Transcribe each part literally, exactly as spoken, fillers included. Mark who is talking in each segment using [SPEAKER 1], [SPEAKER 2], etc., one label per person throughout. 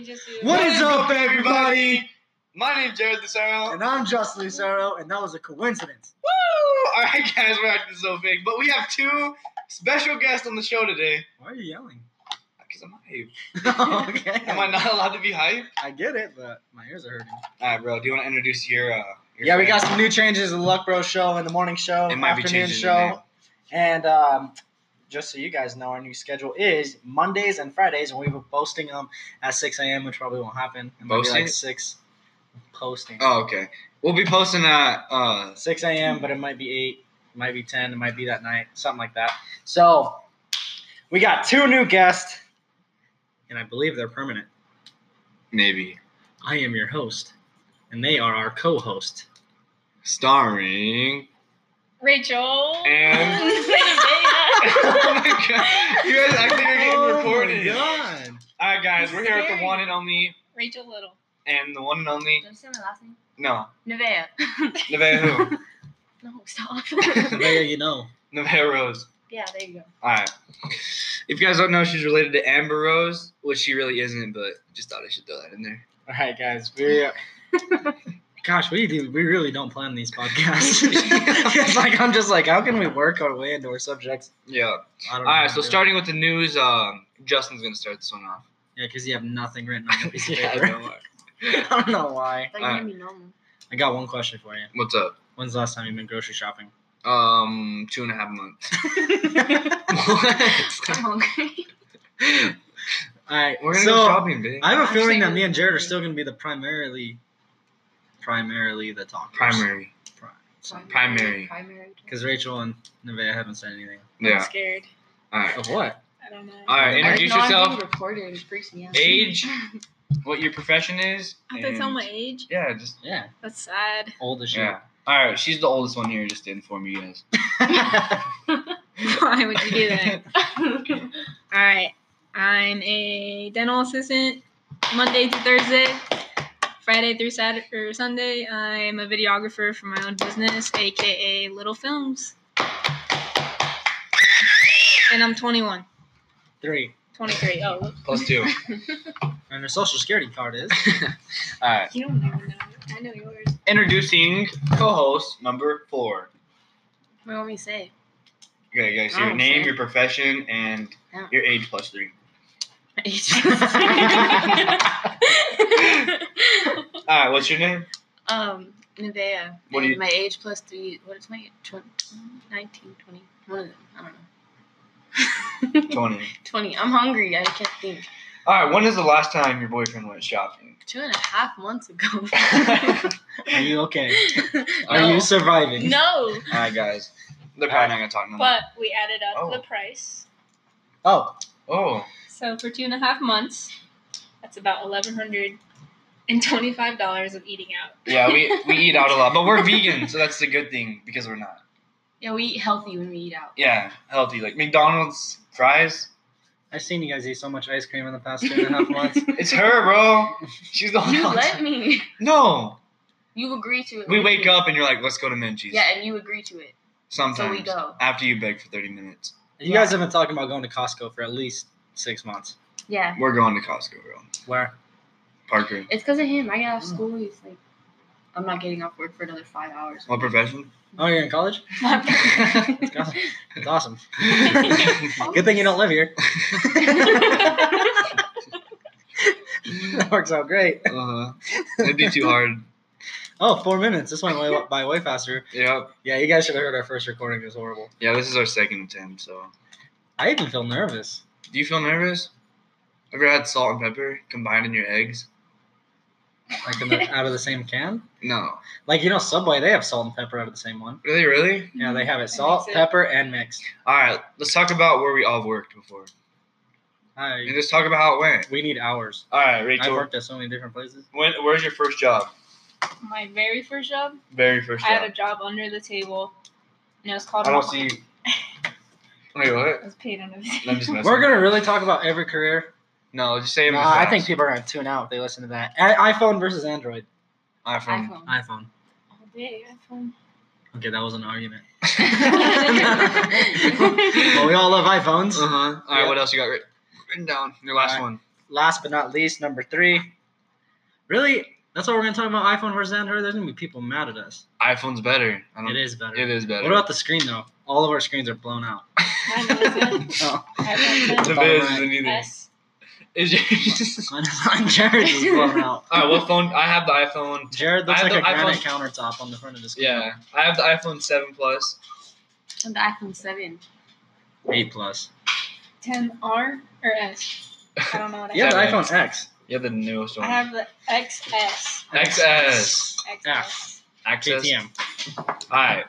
[SPEAKER 1] What is up, everybody?
[SPEAKER 2] My name's Jared Lucero.
[SPEAKER 1] And I'm Justin Lucero, and that was a coincidence.
[SPEAKER 2] Woo! Alright, guys, we're acting so fake. But we have two special guests on the show today.
[SPEAKER 1] Why are you yelling?
[SPEAKER 2] Because I'm hype.
[SPEAKER 1] Oh, okay.
[SPEAKER 2] Am I not allowed to be hype?
[SPEAKER 1] I get it, but my ears are hurting.
[SPEAKER 2] Alright, bro, do you want to introduce your, uh, your
[SPEAKER 1] Yeah,
[SPEAKER 2] friend?
[SPEAKER 1] we got some new changes in the Luck Bro show and the morning show,
[SPEAKER 2] It might be
[SPEAKER 1] afternoon
[SPEAKER 2] changing
[SPEAKER 1] show.
[SPEAKER 2] the name.
[SPEAKER 1] And um, just so you guys know, our new schedule is Mondays and Fridays, and we were posting them at six a.m., which probably won't happen. It might be
[SPEAKER 2] Posting?
[SPEAKER 1] like six. Posting.
[SPEAKER 2] Oh, okay. We'll be posting at, uh...
[SPEAKER 1] six a.m., but it might be eight, it might be ten, it might be that night, something like that. So, we got two new guests, and I believe they're permanent.
[SPEAKER 2] maybe.
[SPEAKER 1] I am your host, and they are our co-host.
[SPEAKER 2] Starring...
[SPEAKER 3] Rachel.
[SPEAKER 2] And... oh, my God. You guys actually are getting
[SPEAKER 1] Oh,
[SPEAKER 2] recorded.
[SPEAKER 1] my God.
[SPEAKER 2] Alright, guys, we're here with the one and only...
[SPEAKER 3] Rachel Little.
[SPEAKER 2] And the one and only...
[SPEAKER 3] Did I say my last name?
[SPEAKER 2] No.
[SPEAKER 3] Nevea.
[SPEAKER 2] Nevea who?
[SPEAKER 3] No, stop.
[SPEAKER 1] There you know.
[SPEAKER 2] Nevea Rose.
[SPEAKER 3] Yeah, there you go.
[SPEAKER 2] Alright. If you guys don't know, she's related to Amber Rose, which she really isn't, but just thought I should throw that in there.
[SPEAKER 1] All right, guys. We, gosh, we do. We really don't plan these podcasts. It's like I'm just like, how can we work our way into our subjects?
[SPEAKER 2] Yeah.
[SPEAKER 1] I don't know.
[SPEAKER 2] Alright,
[SPEAKER 1] how
[SPEAKER 2] so
[SPEAKER 1] to do
[SPEAKER 2] starting with the news, um, Justin's going to start this one off.
[SPEAKER 1] it. Yeah, because you have nothing written on your piece of
[SPEAKER 2] Yeah, I
[SPEAKER 1] paper.
[SPEAKER 2] know.
[SPEAKER 1] I don't know why.
[SPEAKER 3] Thought
[SPEAKER 2] Alright.
[SPEAKER 3] you were gonna be normal.
[SPEAKER 1] I got one question for you.
[SPEAKER 2] What's up?
[SPEAKER 1] When's the last time you've been grocery shopping?
[SPEAKER 2] Um, two and a half months.
[SPEAKER 3] I'm
[SPEAKER 2] What?
[SPEAKER 3] hungry.
[SPEAKER 1] All right,
[SPEAKER 2] We're going to
[SPEAKER 1] so
[SPEAKER 2] go shopping, babe.
[SPEAKER 1] I have a
[SPEAKER 3] Actually,
[SPEAKER 1] feeling that
[SPEAKER 3] really
[SPEAKER 1] me and Jared are
[SPEAKER 3] hungry.
[SPEAKER 1] still going to be the primarily, primarily the talkers.
[SPEAKER 2] Primary. Primary.
[SPEAKER 3] Primary.
[SPEAKER 1] Because Rachel and Nevea haven't said anything.
[SPEAKER 3] I'm
[SPEAKER 2] Yeah.
[SPEAKER 3] scared.
[SPEAKER 2] Alright.
[SPEAKER 1] Of what?
[SPEAKER 3] I don't know.
[SPEAKER 2] Alright,
[SPEAKER 1] I-
[SPEAKER 2] introduce
[SPEAKER 3] I know I'm
[SPEAKER 2] yourself,
[SPEAKER 3] being recorded. It freaks me out.
[SPEAKER 2] age, what your profession is.
[SPEAKER 3] I have to tell
[SPEAKER 2] and-
[SPEAKER 3] my age.
[SPEAKER 2] Yeah, just,
[SPEAKER 1] Yeah,
[SPEAKER 3] That's sad.
[SPEAKER 1] old as shit.
[SPEAKER 2] yeah. Alright, she's the oldest one here, just to inform you guys.
[SPEAKER 3] Why would you do that? All right. I'm a dental assistant Monday through Thursday. Friday through Saturday or Sunday, I'm a videographer for my own business, aka Little Films. And I'm twenty-one.
[SPEAKER 1] Three.
[SPEAKER 3] twenty-three. Oh, look.
[SPEAKER 2] Plus two.
[SPEAKER 1] And her social security card is.
[SPEAKER 2] Alright.
[SPEAKER 3] You don't even know. I know yours.
[SPEAKER 2] Introducing co-host number four.
[SPEAKER 3] What do you want me to say?
[SPEAKER 2] Okay, guys, so
[SPEAKER 3] I
[SPEAKER 2] your
[SPEAKER 3] don't
[SPEAKER 2] name,
[SPEAKER 3] say.
[SPEAKER 2] your profession, and
[SPEAKER 3] Yeah.
[SPEAKER 2] your age plus three.
[SPEAKER 3] My age.
[SPEAKER 2] Alright, what's your name?
[SPEAKER 3] um, Nevea.
[SPEAKER 2] What do
[SPEAKER 3] And
[SPEAKER 2] you-
[SPEAKER 3] My age plus three. What is my age? twenty, nineteen, twenty. One of them. I don't know.
[SPEAKER 2] twenty.
[SPEAKER 3] twenty. I'm hungry. I can't think.
[SPEAKER 2] Alright, when is the last time your boyfriend went shopping?
[SPEAKER 3] Two and a half months ago.
[SPEAKER 1] Are you okay? Are
[SPEAKER 3] No.
[SPEAKER 1] you surviving?
[SPEAKER 3] No.
[SPEAKER 2] Alright, guys. They're probably not going to talk no more.
[SPEAKER 3] But we added up
[SPEAKER 2] Oh.
[SPEAKER 3] the price.
[SPEAKER 1] Oh,
[SPEAKER 2] Oh.
[SPEAKER 3] So for two and a half months, that's about eleven hundred and twenty-five dollars of eating out.
[SPEAKER 2] Yeah, we, we eat out a lot. But we're vegan, so that's the good thing, because we're not.
[SPEAKER 3] Yeah, we eat healthy when we eat out.
[SPEAKER 2] Yeah, healthy. Like McDonald's, fries.
[SPEAKER 1] I've seen you guys eat so much ice cream in the past two and a half months.
[SPEAKER 2] It's her, bro. She's the one.
[SPEAKER 3] You
[SPEAKER 2] on
[SPEAKER 3] let
[SPEAKER 2] time.
[SPEAKER 3] me.
[SPEAKER 2] No.
[SPEAKER 3] You agree to it.
[SPEAKER 2] We
[SPEAKER 3] with
[SPEAKER 2] wake
[SPEAKER 3] me.
[SPEAKER 2] up and you're like, let's go to Minchie's.
[SPEAKER 3] Yeah, and you agree to it.
[SPEAKER 2] Sometimes.
[SPEAKER 3] So we go.
[SPEAKER 2] After you beg for thirty minutes.
[SPEAKER 1] You guys have been talking about going to Costco for at least six months.
[SPEAKER 3] Yeah.
[SPEAKER 2] We're going to Costco, bro.
[SPEAKER 1] Where?
[SPEAKER 2] Parker.
[SPEAKER 3] It's because of him. I get
[SPEAKER 2] Oh.
[SPEAKER 3] out of school. He's like, I'm not getting off work for another five hours.
[SPEAKER 2] What profession?
[SPEAKER 1] Oh, you're in college?
[SPEAKER 3] That's
[SPEAKER 1] That's awesome. That's awesome. Good thing you don't live here. That works out great.
[SPEAKER 2] Uh-huh. It'd be too hard.
[SPEAKER 1] Oh, four minutes. This went way, by way faster.
[SPEAKER 2] Yep.
[SPEAKER 1] Yeah, you guys should have heard our first recording. It was horrible.
[SPEAKER 2] Yeah, this is our second attempt, so.
[SPEAKER 1] I even feel nervous.
[SPEAKER 2] Do you feel nervous? Ever had salt and pepper combined in your eggs?
[SPEAKER 1] Like in the, out of the same can?
[SPEAKER 2] No.
[SPEAKER 1] Like, you know, Subway, they have salt and pepper out of the same one.
[SPEAKER 2] Really, really?
[SPEAKER 1] Yeah, they have it
[SPEAKER 3] And
[SPEAKER 1] salt,
[SPEAKER 3] mix it.
[SPEAKER 1] pepper, and mixed.
[SPEAKER 2] Alright, let's talk about where we all worked before.
[SPEAKER 1] I,
[SPEAKER 2] And just talk about how it went.
[SPEAKER 1] we need hours.
[SPEAKER 2] Alright,
[SPEAKER 1] I've
[SPEAKER 2] Rachel.
[SPEAKER 1] worked at so many different places.
[SPEAKER 2] When, where's your first job?
[SPEAKER 3] My very first job,
[SPEAKER 2] Very first
[SPEAKER 3] I
[SPEAKER 2] job.
[SPEAKER 3] had a job under the table, and it was called.
[SPEAKER 2] I don't see. Wait, what?
[SPEAKER 3] I was paid under the
[SPEAKER 2] I'm
[SPEAKER 3] table.
[SPEAKER 2] just messing.
[SPEAKER 1] We're going to really talk about every career.
[SPEAKER 2] No, just say it.
[SPEAKER 1] Nah, I think people are going to tune out if they listen to that. I- iPhone versus Android.
[SPEAKER 2] iPhone.
[SPEAKER 3] iPhone.
[SPEAKER 1] iPhone.
[SPEAKER 3] All day iPhone.
[SPEAKER 1] Okay, that was an argument. Well, we all love iPhones.
[SPEAKER 2] Uh huh. All right,
[SPEAKER 1] Yeah.
[SPEAKER 2] what else you got writ- written down? Your last
[SPEAKER 1] All right.
[SPEAKER 2] one.
[SPEAKER 1] last but not least, number three. Really, that's what we're gonna talk about. iPhone versus Android. There's gonna be people mad at us.
[SPEAKER 2] iPhone's better. I don't,
[SPEAKER 1] It is better.
[SPEAKER 2] It is better.
[SPEAKER 1] What about the screen though? All of our screens are blown out.
[SPEAKER 3] Mine wasn't.
[SPEAKER 1] Oh,
[SPEAKER 3] iPhone
[SPEAKER 2] the
[SPEAKER 1] Bottom
[SPEAKER 2] Biz
[SPEAKER 1] right.
[SPEAKER 2] isn't either.
[SPEAKER 3] S.
[SPEAKER 2] Is yours?
[SPEAKER 1] mine mine Jared's is blown out.
[SPEAKER 2] All right, what phone? I have the iPhone.
[SPEAKER 1] Jared looks
[SPEAKER 2] I
[SPEAKER 1] like
[SPEAKER 2] have
[SPEAKER 1] a
[SPEAKER 2] the
[SPEAKER 1] granite
[SPEAKER 2] iPhone-
[SPEAKER 1] countertop on the front of the screen.
[SPEAKER 2] Yeah, I have the iPhone seven Plus.
[SPEAKER 4] And the iPhone seven.
[SPEAKER 1] Eight plus.
[SPEAKER 3] ten R or S? I don't know what I
[SPEAKER 1] Yeah, the
[SPEAKER 2] Seven.
[SPEAKER 1] iPhone X.
[SPEAKER 2] You have the newest
[SPEAKER 3] I
[SPEAKER 2] one.
[SPEAKER 3] have the X S.
[SPEAKER 2] X S.
[SPEAKER 3] X
[SPEAKER 1] F.
[SPEAKER 3] S.
[SPEAKER 2] Access.
[SPEAKER 1] K T M.
[SPEAKER 2] All right.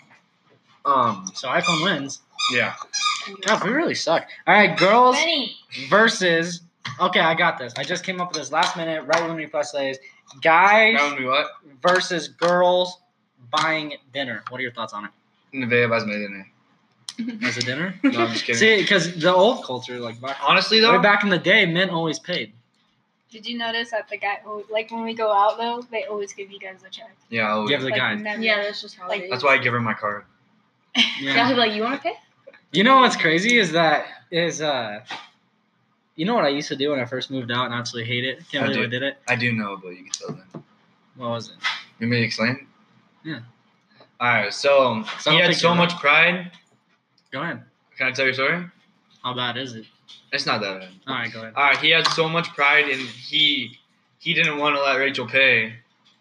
[SPEAKER 2] Um.
[SPEAKER 1] So iPhone wins.
[SPEAKER 2] Yeah.
[SPEAKER 1] God, we really suck. All right, girls
[SPEAKER 3] Benny.
[SPEAKER 1] versus. Okay, I got this. I just came up with this last minute, right when we press plays. Guys
[SPEAKER 2] Round me what?
[SPEAKER 1] versus girls buying dinner. What are your thoughts on it?
[SPEAKER 2] Nevaeh buys my dinner.
[SPEAKER 1] As a dinner?
[SPEAKER 2] No, I'm just kidding.
[SPEAKER 1] See, because the old culture, like back,
[SPEAKER 2] Honestly though,
[SPEAKER 1] way back in the day, men always paid.
[SPEAKER 3] Did you notice that the guy, like when we go out though, they always give you guys a check.
[SPEAKER 2] yeah, I'll,
[SPEAKER 1] Give the
[SPEAKER 3] Like,
[SPEAKER 1] guy.
[SPEAKER 3] never-
[SPEAKER 4] Yeah, that's just how
[SPEAKER 3] Like,
[SPEAKER 4] it is.
[SPEAKER 2] that's why I give her my card.
[SPEAKER 4] Yeah,
[SPEAKER 1] Yeah.
[SPEAKER 4] he'll be like, you want to pay?
[SPEAKER 1] You know what's crazy is that is uh, you know what I used to do when I first moved out and absolutely hate it. Can't
[SPEAKER 2] I
[SPEAKER 1] believe I
[SPEAKER 2] do.
[SPEAKER 1] did it.
[SPEAKER 2] I do know, but you can tell them.
[SPEAKER 1] What was it?
[SPEAKER 2] You want me to explain?
[SPEAKER 1] Yeah.
[SPEAKER 2] All right. So,
[SPEAKER 1] So I
[SPEAKER 2] he
[SPEAKER 1] don't
[SPEAKER 2] had
[SPEAKER 1] think
[SPEAKER 2] so
[SPEAKER 1] you're
[SPEAKER 2] much
[SPEAKER 1] right.
[SPEAKER 2] pride.
[SPEAKER 1] Go ahead.
[SPEAKER 2] Can I tell your story?
[SPEAKER 1] How bad is it?
[SPEAKER 2] It's not that bad.
[SPEAKER 1] All right, go ahead.
[SPEAKER 2] All right. He had so much pride, and he he didn't want to let Rachel pay.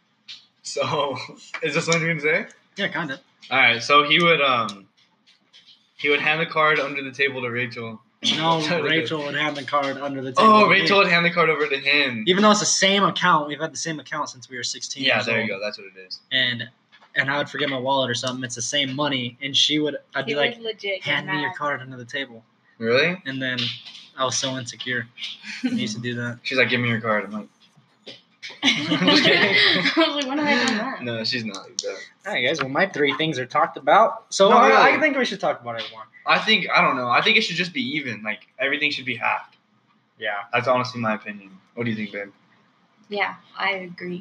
[SPEAKER 2] So, is this something you can say?
[SPEAKER 1] Yeah, kind of.
[SPEAKER 2] All right. So he would um he would hand the card under the table to Rachel.
[SPEAKER 1] No, Rachel would hand the card under the table.
[SPEAKER 2] Oh,
[SPEAKER 1] to me.
[SPEAKER 2] Rachel would hand the card over to him.
[SPEAKER 1] Even though it's the same account, we've had the same account since we were sixteen.
[SPEAKER 2] Yeah,
[SPEAKER 1] years
[SPEAKER 2] there
[SPEAKER 1] old.
[SPEAKER 2] you go. That's what it is.
[SPEAKER 1] And and I would forget my wallet or something. It's the same money, and she would. I'd
[SPEAKER 3] He
[SPEAKER 1] be like,
[SPEAKER 3] was legit.
[SPEAKER 1] hand me your
[SPEAKER 3] mad.
[SPEAKER 1] card under the table,
[SPEAKER 2] Really?
[SPEAKER 1] and then I was so insecure. I used to do that.
[SPEAKER 2] She's like, give me your card. I'm like,
[SPEAKER 4] I
[SPEAKER 2] just kidding.
[SPEAKER 4] was like, when have I done that?
[SPEAKER 2] no, she's not like that.
[SPEAKER 1] All right, guys. Well, my three things are talked about. So
[SPEAKER 2] No,
[SPEAKER 1] I,
[SPEAKER 2] really.
[SPEAKER 1] I think we should talk about it more.
[SPEAKER 2] I think I don't know. I think it should just be even. Like everything should be halved.
[SPEAKER 1] Yeah.
[SPEAKER 2] That's honestly my opinion. What do you think, babe?
[SPEAKER 4] Yeah, I agree.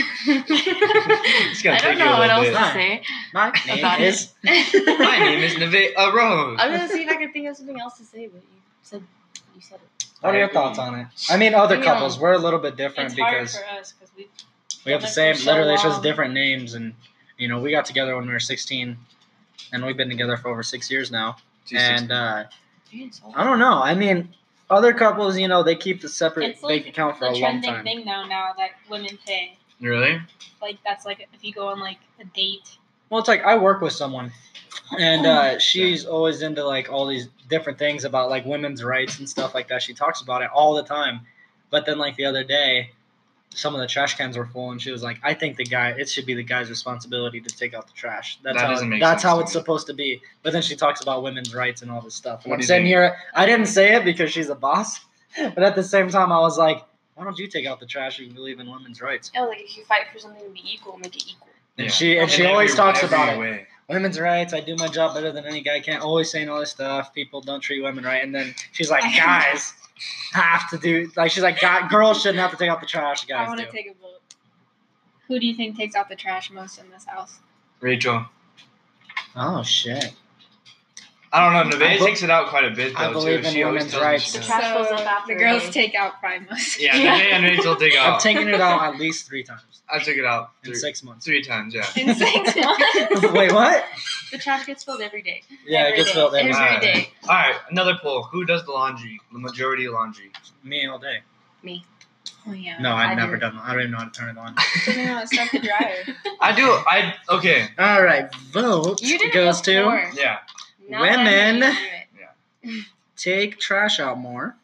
[SPEAKER 2] It's gonna
[SPEAKER 4] I
[SPEAKER 2] take
[SPEAKER 4] don't
[SPEAKER 2] you a
[SPEAKER 4] know what
[SPEAKER 2] little
[SPEAKER 4] else
[SPEAKER 2] bit.
[SPEAKER 4] to say.
[SPEAKER 1] My name
[SPEAKER 4] About
[SPEAKER 1] is.
[SPEAKER 4] it.
[SPEAKER 2] My name is Nevaeh Rose.
[SPEAKER 4] I was gonna see if I could think of something else to say, but you said you said it.
[SPEAKER 1] What are your thoughts on it? I mean, other
[SPEAKER 4] Yeah.
[SPEAKER 1] couples. We're a little bit different
[SPEAKER 3] It's hard
[SPEAKER 1] because
[SPEAKER 3] for us because we.
[SPEAKER 1] we have the
[SPEAKER 3] done it
[SPEAKER 1] same.
[SPEAKER 3] for so
[SPEAKER 1] Literally, it's just
[SPEAKER 3] long.
[SPEAKER 1] different names, and you know, we got together when we were sixteen, and we've been together for over six years now. And uh, I don't know. I mean, other couples, you know, they keep the separate
[SPEAKER 3] It's
[SPEAKER 1] bank
[SPEAKER 3] like
[SPEAKER 1] account for
[SPEAKER 3] the
[SPEAKER 1] a long
[SPEAKER 3] trending
[SPEAKER 1] time.
[SPEAKER 3] thing now. Now that women pay,
[SPEAKER 2] Really?
[SPEAKER 3] like that's like if you go on like a date.
[SPEAKER 1] Well, it's like I work with someone, and uh, she's always into like all these different things about like women's rights and stuff like that. She talks about it all the time. But then, like the other day, some of the trash cans were full, and she was like, "I think the guy, it should be the guy's responsibility to take out the trash. That's
[SPEAKER 2] That
[SPEAKER 1] how
[SPEAKER 2] doesn't make
[SPEAKER 1] that's
[SPEAKER 2] sense
[SPEAKER 1] how
[SPEAKER 2] to
[SPEAKER 1] it's
[SPEAKER 2] me.
[SPEAKER 1] supposed to be." But then she talks about women's rights and all this stuff. And
[SPEAKER 2] What
[SPEAKER 1] I'm
[SPEAKER 2] do you
[SPEAKER 1] sitting
[SPEAKER 2] think?
[SPEAKER 1] here, I didn't say it because she's a boss, but at the same time, I was like, "Why don't you take out the trash if you believe in women's rights?"
[SPEAKER 4] Oh, like if you fight for something to be equal, make it equal.
[SPEAKER 1] And
[SPEAKER 2] Yeah.
[SPEAKER 1] she and
[SPEAKER 2] In
[SPEAKER 1] she always
[SPEAKER 2] every-
[SPEAKER 1] talks
[SPEAKER 2] every
[SPEAKER 1] about it.
[SPEAKER 2] way.
[SPEAKER 1] Women's rights. I do my job better than any guy can. Always saying all this stuff. People don't treat women right. And then she's like, guys have to do. Like she's like, God, girls shouldn't have to take out the trash.
[SPEAKER 3] I
[SPEAKER 1] Guys
[SPEAKER 3] want
[SPEAKER 1] do.
[SPEAKER 3] to take a vote. Who do you think takes out the trash most in this house?
[SPEAKER 2] Rachel.
[SPEAKER 1] Oh shit.
[SPEAKER 2] I don't know.
[SPEAKER 1] I
[SPEAKER 2] Nevaeh
[SPEAKER 1] be-
[SPEAKER 2] takes it out quite a bit
[SPEAKER 1] I
[SPEAKER 2] though
[SPEAKER 1] believe
[SPEAKER 2] too.
[SPEAKER 1] in
[SPEAKER 2] She always
[SPEAKER 1] women's
[SPEAKER 2] tells me
[SPEAKER 1] rights.
[SPEAKER 2] she
[SPEAKER 4] The
[SPEAKER 2] does.
[SPEAKER 4] trash goes up after
[SPEAKER 3] the
[SPEAKER 4] a
[SPEAKER 3] girls
[SPEAKER 4] day.
[SPEAKER 3] take out probably most.
[SPEAKER 2] Yeah, Nevaeh and Rachel take out.
[SPEAKER 1] I've taken it out at least three times
[SPEAKER 2] I took it out
[SPEAKER 1] in
[SPEAKER 2] three,
[SPEAKER 1] six months.
[SPEAKER 2] three times. Yeah.
[SPEAKER 3] In six months.
[SPEAKER 1] Wait, what?
[SPEAKER 4] The trash gets filled every day.
[SPEAKER 1] Yeah, it
[SPEAKER 3] Every
[SPEAKER 1] gets
[SPEAKER 3] day.
[SPEAKER 1] filled every
[SPEAKER 4] Every
[SPEAKER 2] Alright.
[SPEAKER 4] day.
[SPEAKER 2] All right. Another poll. Who does the laundry? The majority of laundry.
[SPEAKER 1] Me all day.
[SPEAKER 4] Me.
[SPEAKER 3] Oh yeah.
[SPEAKER 1] No, I've
[SPEAKER 4] I
[SPEAKER 1] never
[SPEAKER 4] do.
[SPEAKER 1] done that. I don't even know how to turn it on.
[SPEAKER 3] Doesn't know how to start the dryer.
[SPEAKER 2] I do. I okay.
[SPEAKER 1] All right, vote
[SPEAKER 4] You did
[SPEAKER 1] goes
[SPEAKER 4] it
[SPEAKER 1] to
[SPEAKER 4] before.
[SPEAKER 2] Yeah.
[SPEAKER 4] Now that I know
[SPEAKER 1] Women.
[SPEAKER 4] you do it.
[SPEAKER 1] take trash out more,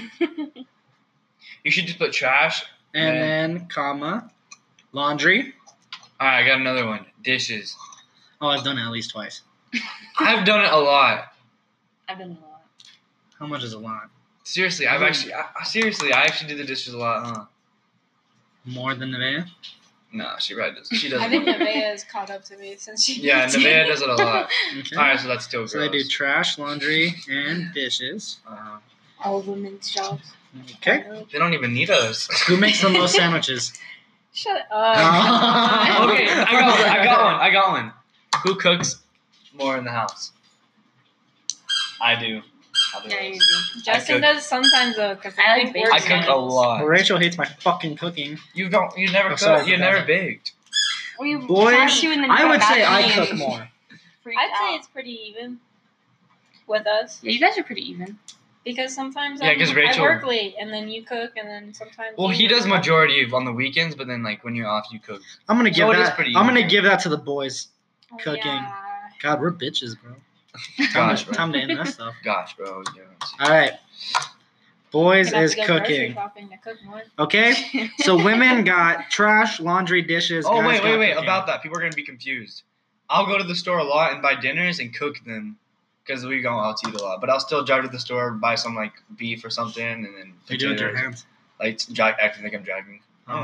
[SPEAKER 2] You should just put trash.
[SPEAKER 1] and
[SPEAKER 2] Yeah.
[SPEAKER 1] then comma, laundry.
[SPEAKER 2] All right. I got another one. Dishes.
[SPEAKER 1] Oh, I've done it at least twice.
[SPEAKER 2] I've done it a lot.
[SPEAKER 4] I've done a lot.
[SPEAKER 1] How much is a lot?
[SPEAKER 2] Seriously, I've actually. I, I- seriously, I actually did the dishes a lot, huh?
[SPEAKER 1] More than Nevaeh?
[SPEAKER 2] No, she right does. She does.
[SPEAKER 3] I think Nevaeh has caught up to me since she.
[SPEAKER 2] Yeah,
[SPEAKER 3] moved
[SPEAKER 2] Nevaeh
[SPEAKER 3] in.
[SPEAKER 2] does it a lot.
[SPEAKER 1] Okay.
[SPEAKER 2] All right, so that's still
[SPEAKER 1] So they do
[SPEAKER 2] gross.
[SPEAKER 1] trash, laundry, and dishes.
[SPEAKER 2] Uh,
[SPEAKER 4] All women's jobs.
[SPEAKER 1] Okay.
[SPEAKER 2] they don't even need us.
[SPEAKER 1] Who makes the most sandwiches?
[SPEAKER 3] Shut up.
[SPEAKER 1] Oh.
[SPEAKER 2] Okay, I got one. I got one. I got one. Who cooks more in the house? I do. I'll do
[SPEAKER 4] Yeah,
[SPEAKER 2] those.
[SPEAKER 4] you do.
[SPEAKER 3] Justin
[SPEAKER 2] cook.
[SPEAKER 3] does sometimes though, because
[SPEAKER 4] I
[SPEAKER 3] I
[SPEAKER 4] like
[SPEAKER 3] think
[SPEAKER 4] bacon.
[SPEAKER 2] I
[SPEAKER 3] works
[SPEAKER 2] cook a
[SPEAKER 3] handles.
[SPEAKER 2] lot.
[SPEAKER 1] Well, Rachel hates my fucking cooking.
[SPEAKER 2] You don't. You never
[SPEAKER 1] Oh,
[SPEAKER 2] cook.
[SPEAKER 1] sorry,
[SPEAKER 2] You never
[SPEAKER 1] Professor.
[SPEAKER 2] baked.
[SPEAKER 4] We
[SPEAKER 1] Boys,
[SPEAKER 4] tried to and then
[SPEAKER 1] I
[SPEAKER 4] got
[SPEAKER 1] would say
[SPEAKER 4] back
[SPEAKER 1] I
[SPEAKER 4] to me
[SPEAKER 1] cook
[SPEAKER 4] and
[SPEAKER 1] more.
[SPEAKER 4] freaked
[SPEAKER 3] I'd say
[SPEAKER 4] out.
[SPEAKER 3] it's pretty even with us
[SPEAKER 4] Yeah, you guys are pretty even.
[SPEAKER 3] because sometimes
[SPEAKER 2] Yeah,
[SPEAKER 3] I'm-
[SPEAKER 2] 'cause
[SPEAKER 3] I
[SPEAKER 2] Rachel-
[SPEAKER 3] work late and then you cook and then sometimes.
[SPEAKER 2] Well,
[SPEAKER 3] you
[SPEAKER 2] he
[SPEAKER 3] work.
[SPEAKER 2] does majority of on the weekends, but then like when you're off, you cook.
[SPEAKER 1] I'm gonna give
[SPEAKER 2] So it is
[SPEAKER 1] that.
[SPEAKER 2] pretty
[SPEAKER 1] I'm gonna
[SPEAKER 2] even.
[SPEAKER 1] give that to the boys.
[SPEAKER 3] Oh,
[SPEAKER 1] cooking.
[SPEAKER 3] yeah.
[SPEAKER 1] God, we're bitches, bro. Time,
[SPEAKER 2] Gosh,
[SPEAKER 1] to,
[SPEAKER 2] bro.
[SPEAKER 1] time to end that stuff.
[SPEAKER 2] Gosh, bro. Yeah.
[SPEAKER 1] All right, boys
[SPEAKER 3] Gonna have
[SPEAKER 1] is
[SPEAKER 3] to go grocery
[SPEAKER 1] cooking.
[SPEAKER 3] shopping to cook more.
[SPEAKER 1] Okay, so women got trash, laundry, dishes.
[SPEAKER 2] Oh
[SPEAKER 1] guys
[SPEAKER 2] wait, wait,
[SPEAKER 1] got
[SPEAKER 2] wait!
[SPEAKER 1] cooking.
[SPEAKER 2] About that, people are gonna be confused. I'll go to the store a lot and buy dinners and cook them, because we go out to eat a lot. But I'll still drive to the store, buy some like beef or something, and then
[SPEAKER 1] You do it with your
[SPEAKER 2] potatoes,
[SPEAKER 1] hands.
[SPEAKER 2] like dri- acting like I'm driving.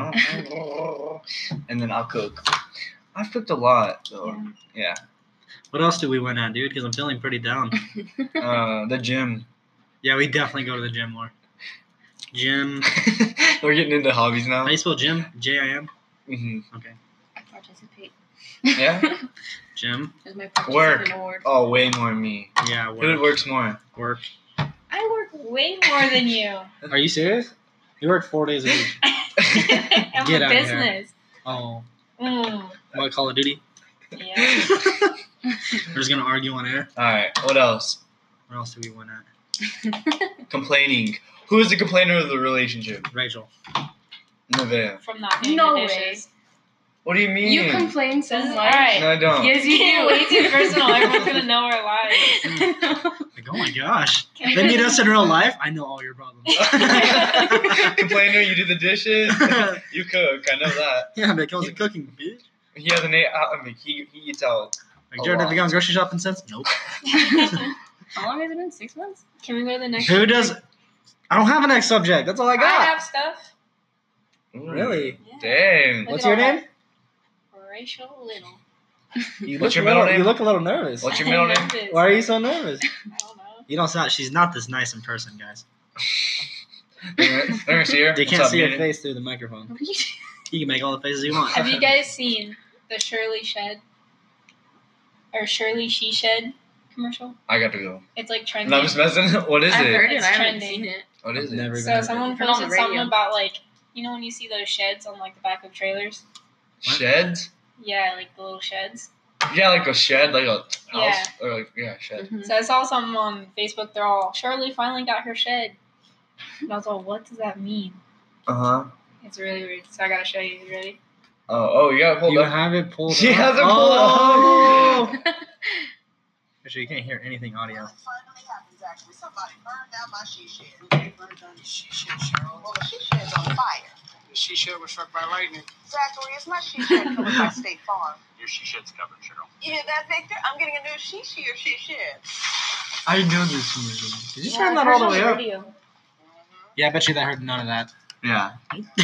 [SPEAKER 1] Oh.
[SPEAKER 2] And then I'll cook. I've cooked a lot though. Yeah.
[SPEAKER 1] What else do we win at, dude? Because I'm feeling pretty down.
[SPEAKER 2] Uh, the gym.
[SPEAKER 1] Yeah, we definitely go to the gym more. Gym.
[SPEAKER 2] We're getting into hobbies now.
[SPEAKER 1] How you spell gym? J I M.
[SPEAKER 2] hmm
[SPEAKER 1] Okay.
[SPEAKER 4] I participate.
[SPEAKER 2] Yeah.
[SPEAKER 1] Gym.
[SPEAKER 4] There's my
[SPEAKER 2] Work.
[SPEAKER 4] participant award.
[SPEAKER 2] Oh, way more than me.
[SPEAKER 1] Yeah,
[SPEAKER 2] Who
[SPEAKER 1] work.
[SPEAKER 2] works more?
[SPEAKER 1] Work.
[SPEAKER 3] I work way more than you.
[SPEAKER 1] Are you serious? You work four days a week.
[SPEAKER 3] I'm
[SPEAKER 1] Get
[SPEAKER 3] a
[SPEAKER 1] outta here.
[SPEAKER 3] business.
[SPEAKER 1] Oh,
[SPEAKER 3] Mm,
[SPEAKER 1] what, Call of Duty?
[SPEAKER 3] yeah.
[SPEAKER 1] We're just gonna argue on air.
[SPEAKER 2] All right. What else?
[SPEAKER 1] What else do we win at?
[SPEAKER 2] Complaining. Who is the complainer of the relationship?
[SPEAKER 1] Rachel.
[SPEAKER 2] Nevaeh.
[SPEAKER 3] From not doing
[SPEAKER 4] No
[SPEAKER 3] the
[SPEAKER 4] way.
[SPEAKER 3] dishes.
[SPEAKER 2] What do you mean?
[SPEAKER 4] You complain so
[SPEAKER 3] This is
[SPEAKER 4] much.
[SPEAKER 3] alright.
[SPEAKER 2] No, I don't.
[SPEAKER 4] Yes, you do.
[SPEAKER 3] Way too personal. Everyone's gonna know our lives.
[SPEAKER 1] Like, oh my gosh. They meet us in real life. I know all your problems.
[SPEAKER 2] Complainer, you do the dishes. You cook. I know that.
[SPEAKER 1] Yeah, but it comes to cooking, bitch.
[SPEAKER 2] He has an eight. I mean, he he eats out.
[SPEAKER 1] Like,
[SPEAKER 2] A
[SPEAKER 1] Jared, have
[SPEAKER 2] lot.
[SPEAKER 1] you gone grocery shopping since? Nope.
[SPEAKER 4] How long has it been? Six months?
[SPEAKER 3] Can we go to the next?
[SPEAKER 1] Who does? I don't have a next subject. That's all I
[SPEAKER 3] I
[SPEAKER 1] got.
[SPEAKER 3] have stuff.
[SPEAKER 2] Mm,
[SPEAKER 1] Really?
[SPEAKER 3] Yeah.
[SPEAKER 2] Dang.
[SPEAKER 3] Look
[SPEAKER 1] What's
[SPEAKER 3] at
[SPEAKER 1] your
[SPEAKER 3] all
[SPEAKER 1] name?
[SPEAKER 3] Rachel Little.
[SPEAKER 1] You
[SPEAKER 2] What's
[SPEAKER 1] look
[SPEAKER 2] your
[SPEAKER 1] a
[SPEAKER 2] middle
[SPEAKER 1] little,
[SPEAKER 2] name?
[SPEAKER 1] You look a little nervous.
[SPEAKER 2] What's your middle name?
[SPEAKER 3] Nervous.
[SPEAKER 1] Why are you so nervous?
[SPEAKER 3] I don't know.
[SPEAKER 1] You don't sound. She's not this nice in person, guys.
[SPEAKER 2] Let me see her.
[SPEAKER 1] They
[SPEAKER 2] What's
[SPEAKER 1] can't
[SPEAKER 2] up,
[SPEAKER 1] see your
[SPEAKER 2] Megan?
[SPEAKER 1] face through the microphone. You can make all the faces you want.
[SPEAKER 3] Have you guys seen the Shirley Shed or Shirley She Shed commercial?
[SPEAKER 2] I got to go.
[SPEAKER 3] It's like trending.
[SPEAKER 2] No, I'm just messing. What is
[SPEAKER 4] I've
[SPEAKER 2] it?
[SPEAKER 4] heard it.
[SPEAKER 3] It's
[SPEAKER 4] I haven't
[SPEAKER 3] trending.
[SPEAKER 4] seen it.
[SPEAKER 2] What is
[SPEAKER 1] I've
[SPEAKER 2] it?
[SPEAKER 1] never even
[SPEAKER 3] So
[SPEAKER 1] heard
[SPEAKER 3] someone
[SPEAKER 4] Turn on
[SPEAKER 3] posted
[SPEAKER 4] the
[SPEAKER 3] something
[SPEAKER 4] radio.
[SPEAKER 3] about like, you know when you see those sheds on like the back of trailers?
[SPEAKER 2] Sheds?
[SPEAKER 3] Yeah, like the little sheds.
[SPEAKER 2] Yeah, like a shed, like a house.
[SPEAKER 3] Yeah.
[SPEAKER 2] Or like, yeah, shed.
[SPEAKER 4] Mhm.
[SPEAKER 3] So I saw something on Facebook. They're all, Shirley finally got her shed. And I was like, what does that mean?
[SPEAKER 2] Uh huh.
[SPEAKER 3] It's really weird. So I gotta show you. You ready?
[SPEAKER 2] Oh, oh, you gotta pull
[SPEAKER 1] You
[SPEAKER 2] up.
[SPEAKER 1] have it pulled
[SPEAKER 2] She
[SPEAKER 1] up.
[SPEAKER 2] has it pulled
[SPEAKER 1] oh.
[SPEAKER 2] up.
[SPEAKER 1] Actually, you can't hear anything audio.
[SPEAKER 5] What finally happens, actually? Somebody burned down my she shed. Who burned down the she shed, Cheryl? Well, the she shed's on fire.
[SPEAKER 6] The she shed was struck by lightning.
[SPEAKER 5] Zachary, it's my she shed covered by State Farm.
[SPEAKER 6] Your she shed's covered, Cheryl.
[SPEAKER 5] You hear that, Victor? I'm getting a new she she or she shed.
[SPEAKER 1] I know this movie. Did you
[SPEAKER 3] Yeah,
[SPEAKER 1] turn
[SPEAKER 3] I
[SPEAKER 1] that
[SPEAKER 3] heard
[SPEAKER 1] all the
[SPEAKER 3] on
[SPEAKER 1] way up?
[SPEAKER 3] radio.
[SPEAKER 5] Mm-hmm.
[SPEAKER 1] Yeah, I bet you that heard none of that.
[SPEAKER 2] Yeah.
[SPEAKER 5] Go with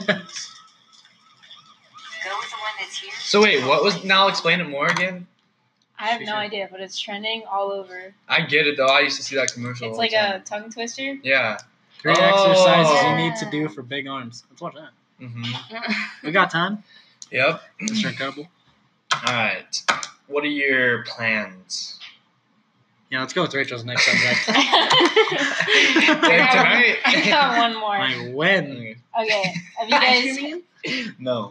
[SPEAKER 5] the one that's here.
[SPEAKER 2] So wait, what was? Now explain it more again.
[SPEAKER 3] I have
[SPEAKER 1] She
[SPEAKER 3] no
[SPEAKER 1] Shed.
[SPEAKER 3] idea, but it's trending all over.
[SPEAKER 2] I get it though. I used to see that commercial.
[SPEAKER 3] It's
[SPEAKER 2] all
[SPEAKER 3] like
[SPEAKER 2] the
[SPEAKER 3] a
[SPEAKER 2] time.
[SPEAKER 3] tongue twister.
[SPEAKER 2] Yeah.
[SPEAKER 1] Three
[SPEAKER 2] Oh.
[SPEAKER 1] exercises you need to do for big arms. Let's watch that.
[SPEAKER 2] Mm-hmm.
[SPEAKER 1] We got time.
[SPEAKER 2] Yep.
[SPEAKER 1] Mister Incredible.
[SPEAKER 2] All right. What are your plans?
[SPEAKER 1] Yeah, let's go with Rachel's next subject.
[SPEAKER 2] Yeah, tonight.
[SPEAKER 3] I got one more.
[SPEAKER 1] Like when?
[SPEAKER 3] Okay. Have you guys
[SPEAKER 2] No.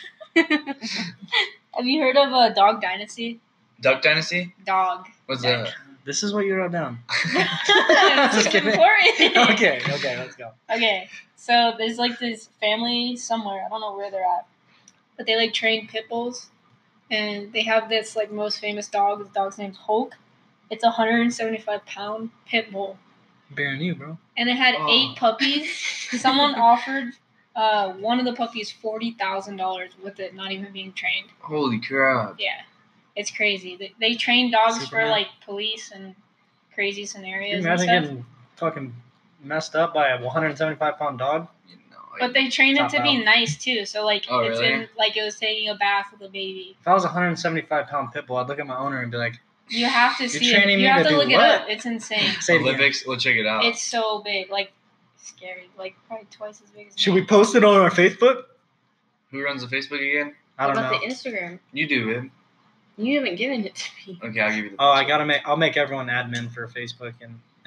[SPEAKER 3] have you heard of a Dog Dynasty?
[SPEAKER 2] Duck Dynasty?
[SPEAKER 3] Dog.
[SPEAKER 2] What's that?
[SPEAKER 1] This is what you wrote down.
[SPEAKER 3] It's
[SPEAKER 1] Just kidding.
[SPEAKER 3] important.
[SPEAKER 1] Okay, okay, let's go.
[SPEAKER 3] Okay, so there's like this family somewhere. I don't know where they're at, but they like train pit bulls, and they have this like most famous dog. The dog's name's Hulk. It's a one hundred seventy-five pound pit bull,
[SPEAKER 1] Bigger than you, bro.
[SPEAKER 3] and it had
[SPEAKER 2] Oh.
[SPEAKER 3] eight puppies. Someone offered uh, one of the puppies forty thousand dollars with it not even being trained.
[SPEAKER 2] Holy crap.
[SPEAKER 3] Yeah, it's crazy. They, they train dogs for
[SPEAKER 1] Superman.
[SPEAKER 3] like police and crazy
[SPEAKER 1] Can you
[SPEAKER 3] scenarios and
[SPEAKER 1] imagine
[SPEAKER 3] stuff.
[SPEAKER 1] getting fucking messed up by a one hundred seventy-five pound dog?
[SPEAKER 2] You know,
[SPEAKER 3] But they train it
[SPEAKER 1] Top
[SPEAKER 3] to be
[SPEAKER 1] out.
[SPEAKER 3] nice too. So like
[SPEAKER 2] Oh,
[SPEAKER 3] it's
[SPEAKER 2] really?
[SPEAKER 3] in like it was taking a bath with a baby.
[SPEAKER 1] If I was a one hundred seventy-five pound pit bull, I'd look at my owner and be like,
[SPEAKER 3] You have to
[SPEAKER 1] You're
[SPEAKER 3] see it.
[SPEAKER 1] training
[SPEAKER 3] You
[SPEAKER 1] me
[SPEAKER 3] have
[SPEAKER 1] to
[SPEAKER 3] to
[SPEAKER 1] do
[SPEAKER 3] look it
[SPEAKER 1] what?
[SPEAKER 3] up. It's insane.
[SPEAKER 1] say it again.
[SPEAKER 2] Olympics, we'll check it out.
[SPEAKER 3] It's so big, like scary, like probably twice as big as
[SPEAKER 1] Should
[SPEAKER 3] me.
[SPEAKER 1] we post it on our Facebook?
[SPEAKER 2] Who runs the Facebook again?
[SPEAKER 1] I
[SPEAKER 4] What
[SPEAKER 1] don't
[SPEAKER 4] about
[SPEAKER 1] know.
[SPEAKER 4] the Instagram?
[SPEAKER 2] You do, babe.
[SPEAKER 4] You haven't given it to me.
[SPEAKER 2] Okay, I'll give you the
[SPEAKER 1] Oh, I gotta make. I'll make everyone admin for Facebook and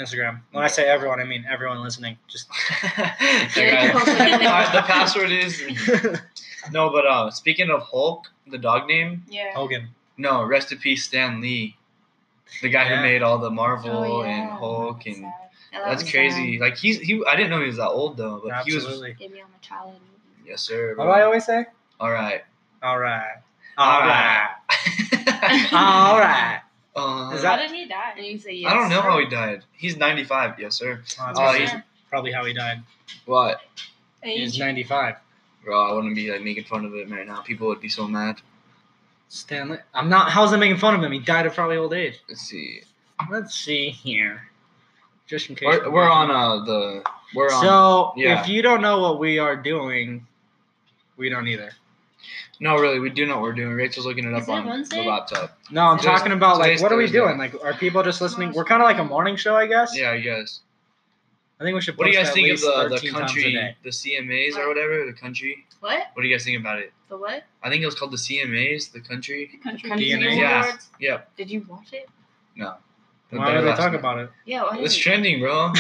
[SPEAKER 1] Instagram. When I say everyone, I mean everyone listening. Just
[SPEAKER 2] Okay. Alright, the password is no, but uh, speaking of Hulk, the dog name.
[SPEAKER 3] Yeah.
[SPEAKER 1] Hogan.
[SPEAKER 2] No, rest in peace, Stan Lee, the guy
[SPEAKER 1] Yeah.
[SPEAKER 2] who made all the Marvel
[SPEAKER 4] Oh, yeah.
[SPEAKER 2] and Hulk, and
[SPEAKER 4] Yeah, that
[SPEAKER 2] that's
[SPEAKER 4] was
[SPEAKER 2] crazy.
[SPEAKER 4] sad.
[SPEAKER 2] Like he's he. I didn't know he was that old though, but
[SPEAKER 1] Absolutely.
[SPEAKER 4] Gave me all my childhood movies.
[SPEAKER 2] he was. Yes, sir.
[SPEAKER 1] What do I always say?
[SPEAKER 2] All right.
[SPEAKER 1] All right.
[SPEAKER 2] All
[SPEAKER 1] All right. All right.
[SPEAKER 2] Uh,
[SPEAKER 1] Is
[SPEAKER 3] How
[SPEAKER 1] that-
[SPEAKER 3] did he die?
[SPEAKER 4] And you say yes.
[SPEAKER 2] I don't know
[SPEAKER 4] sir.
[SPEAKER 2] how he died. He's ninety-five. Yes, sir.
[SPEAKER 1] Oh, that's
[SPEAKER 2] Oh,
[SPEAKER 1] probably,
[SPEAKER 2] he's-
[SPEAKER 1] probably how he died.
[SPEAKER 2] What?
[SPEAKER 1] He's
[SPEAKER 3] Age.
[SPEAKER 1] ninety-five.
[SPEAKER 2] Bro, I wouldn't be like making fun of it right now. People would be so mad.
[SPEAKER 1] Stanley. I'm not. How's that making fun of him? He died of probably old age.
[SPEAKER 2] Let's see.
[SPEAKER 1] Let's see here. Just in case.
[SPEAKER 2] We're, we're on uh the we're on.
[SPEAKER 1] So
[SPEAKER 2] yeah.
[SPEAKER 1] if you don't know what we are doing, we don't either.
[SPEAKER 2] No, really, we do know what we're doing. Rachel's looking it
[SPEAKER 4] Is
[SPEAKER 2] up
[SPEAKER 4] it
[SPEAKER 2] on
[SPEAKER 4] Wednesday?
[SPEAKER 2] the laptop.
[SPEAKER 1] No, I'm
[SPEAKER 2] Today's-
[SPEAKER 1] talking about like
[SPEAKER 2] today's
[SPEAKER 1] what are we
[SPEAKER 2] Thursday.
[SPEAKER 1] doing? Like, are people just listening? We're kind of like a morning show, I guess.
[SPEAKER 2] Yeah, I guess.
[SPEAKER 1] I think we should.
[SPEAKER 2] What do you
[SPEAKER 1] post
[SPEAKER 2] guys
[SPEAKER 1] at
[SPEAKER 2] think of
[SPEAKER 1] least
[SPEAKER 2] the, the
[SPEAKER 1] thirteen times a
[SPEAKER 2] country,
[SPEAKER 1] day.
[SPEAKER 2] the C M As or whatever, the country?
[SPEAKER 4] What?
[SPEAKER 2] What do you guys think about it?
[SPEAKER 4] The what?
[SPEAKER 2] I think it was called the C M As, the country.
[SPEAKER 3] Country.
[SPEAKER 4] Country
[SPEAKER 1] D N A?
[SPEAKER 4] Music
[SPEAKER 2] Yeah.
[SPEAKER 4] Awards?
[SPEAKER 2] Yep.
[SPEAKER 4] Did you watch it?
[SPEAKER 2] No.
[SPEAKER 1] Why would they talk about it?
[SPEAKER 4] Yeah. Why
[SPEAKER 2] It's
[SPEAKER 4] didn't
[SPEAKER 2] trending, bro.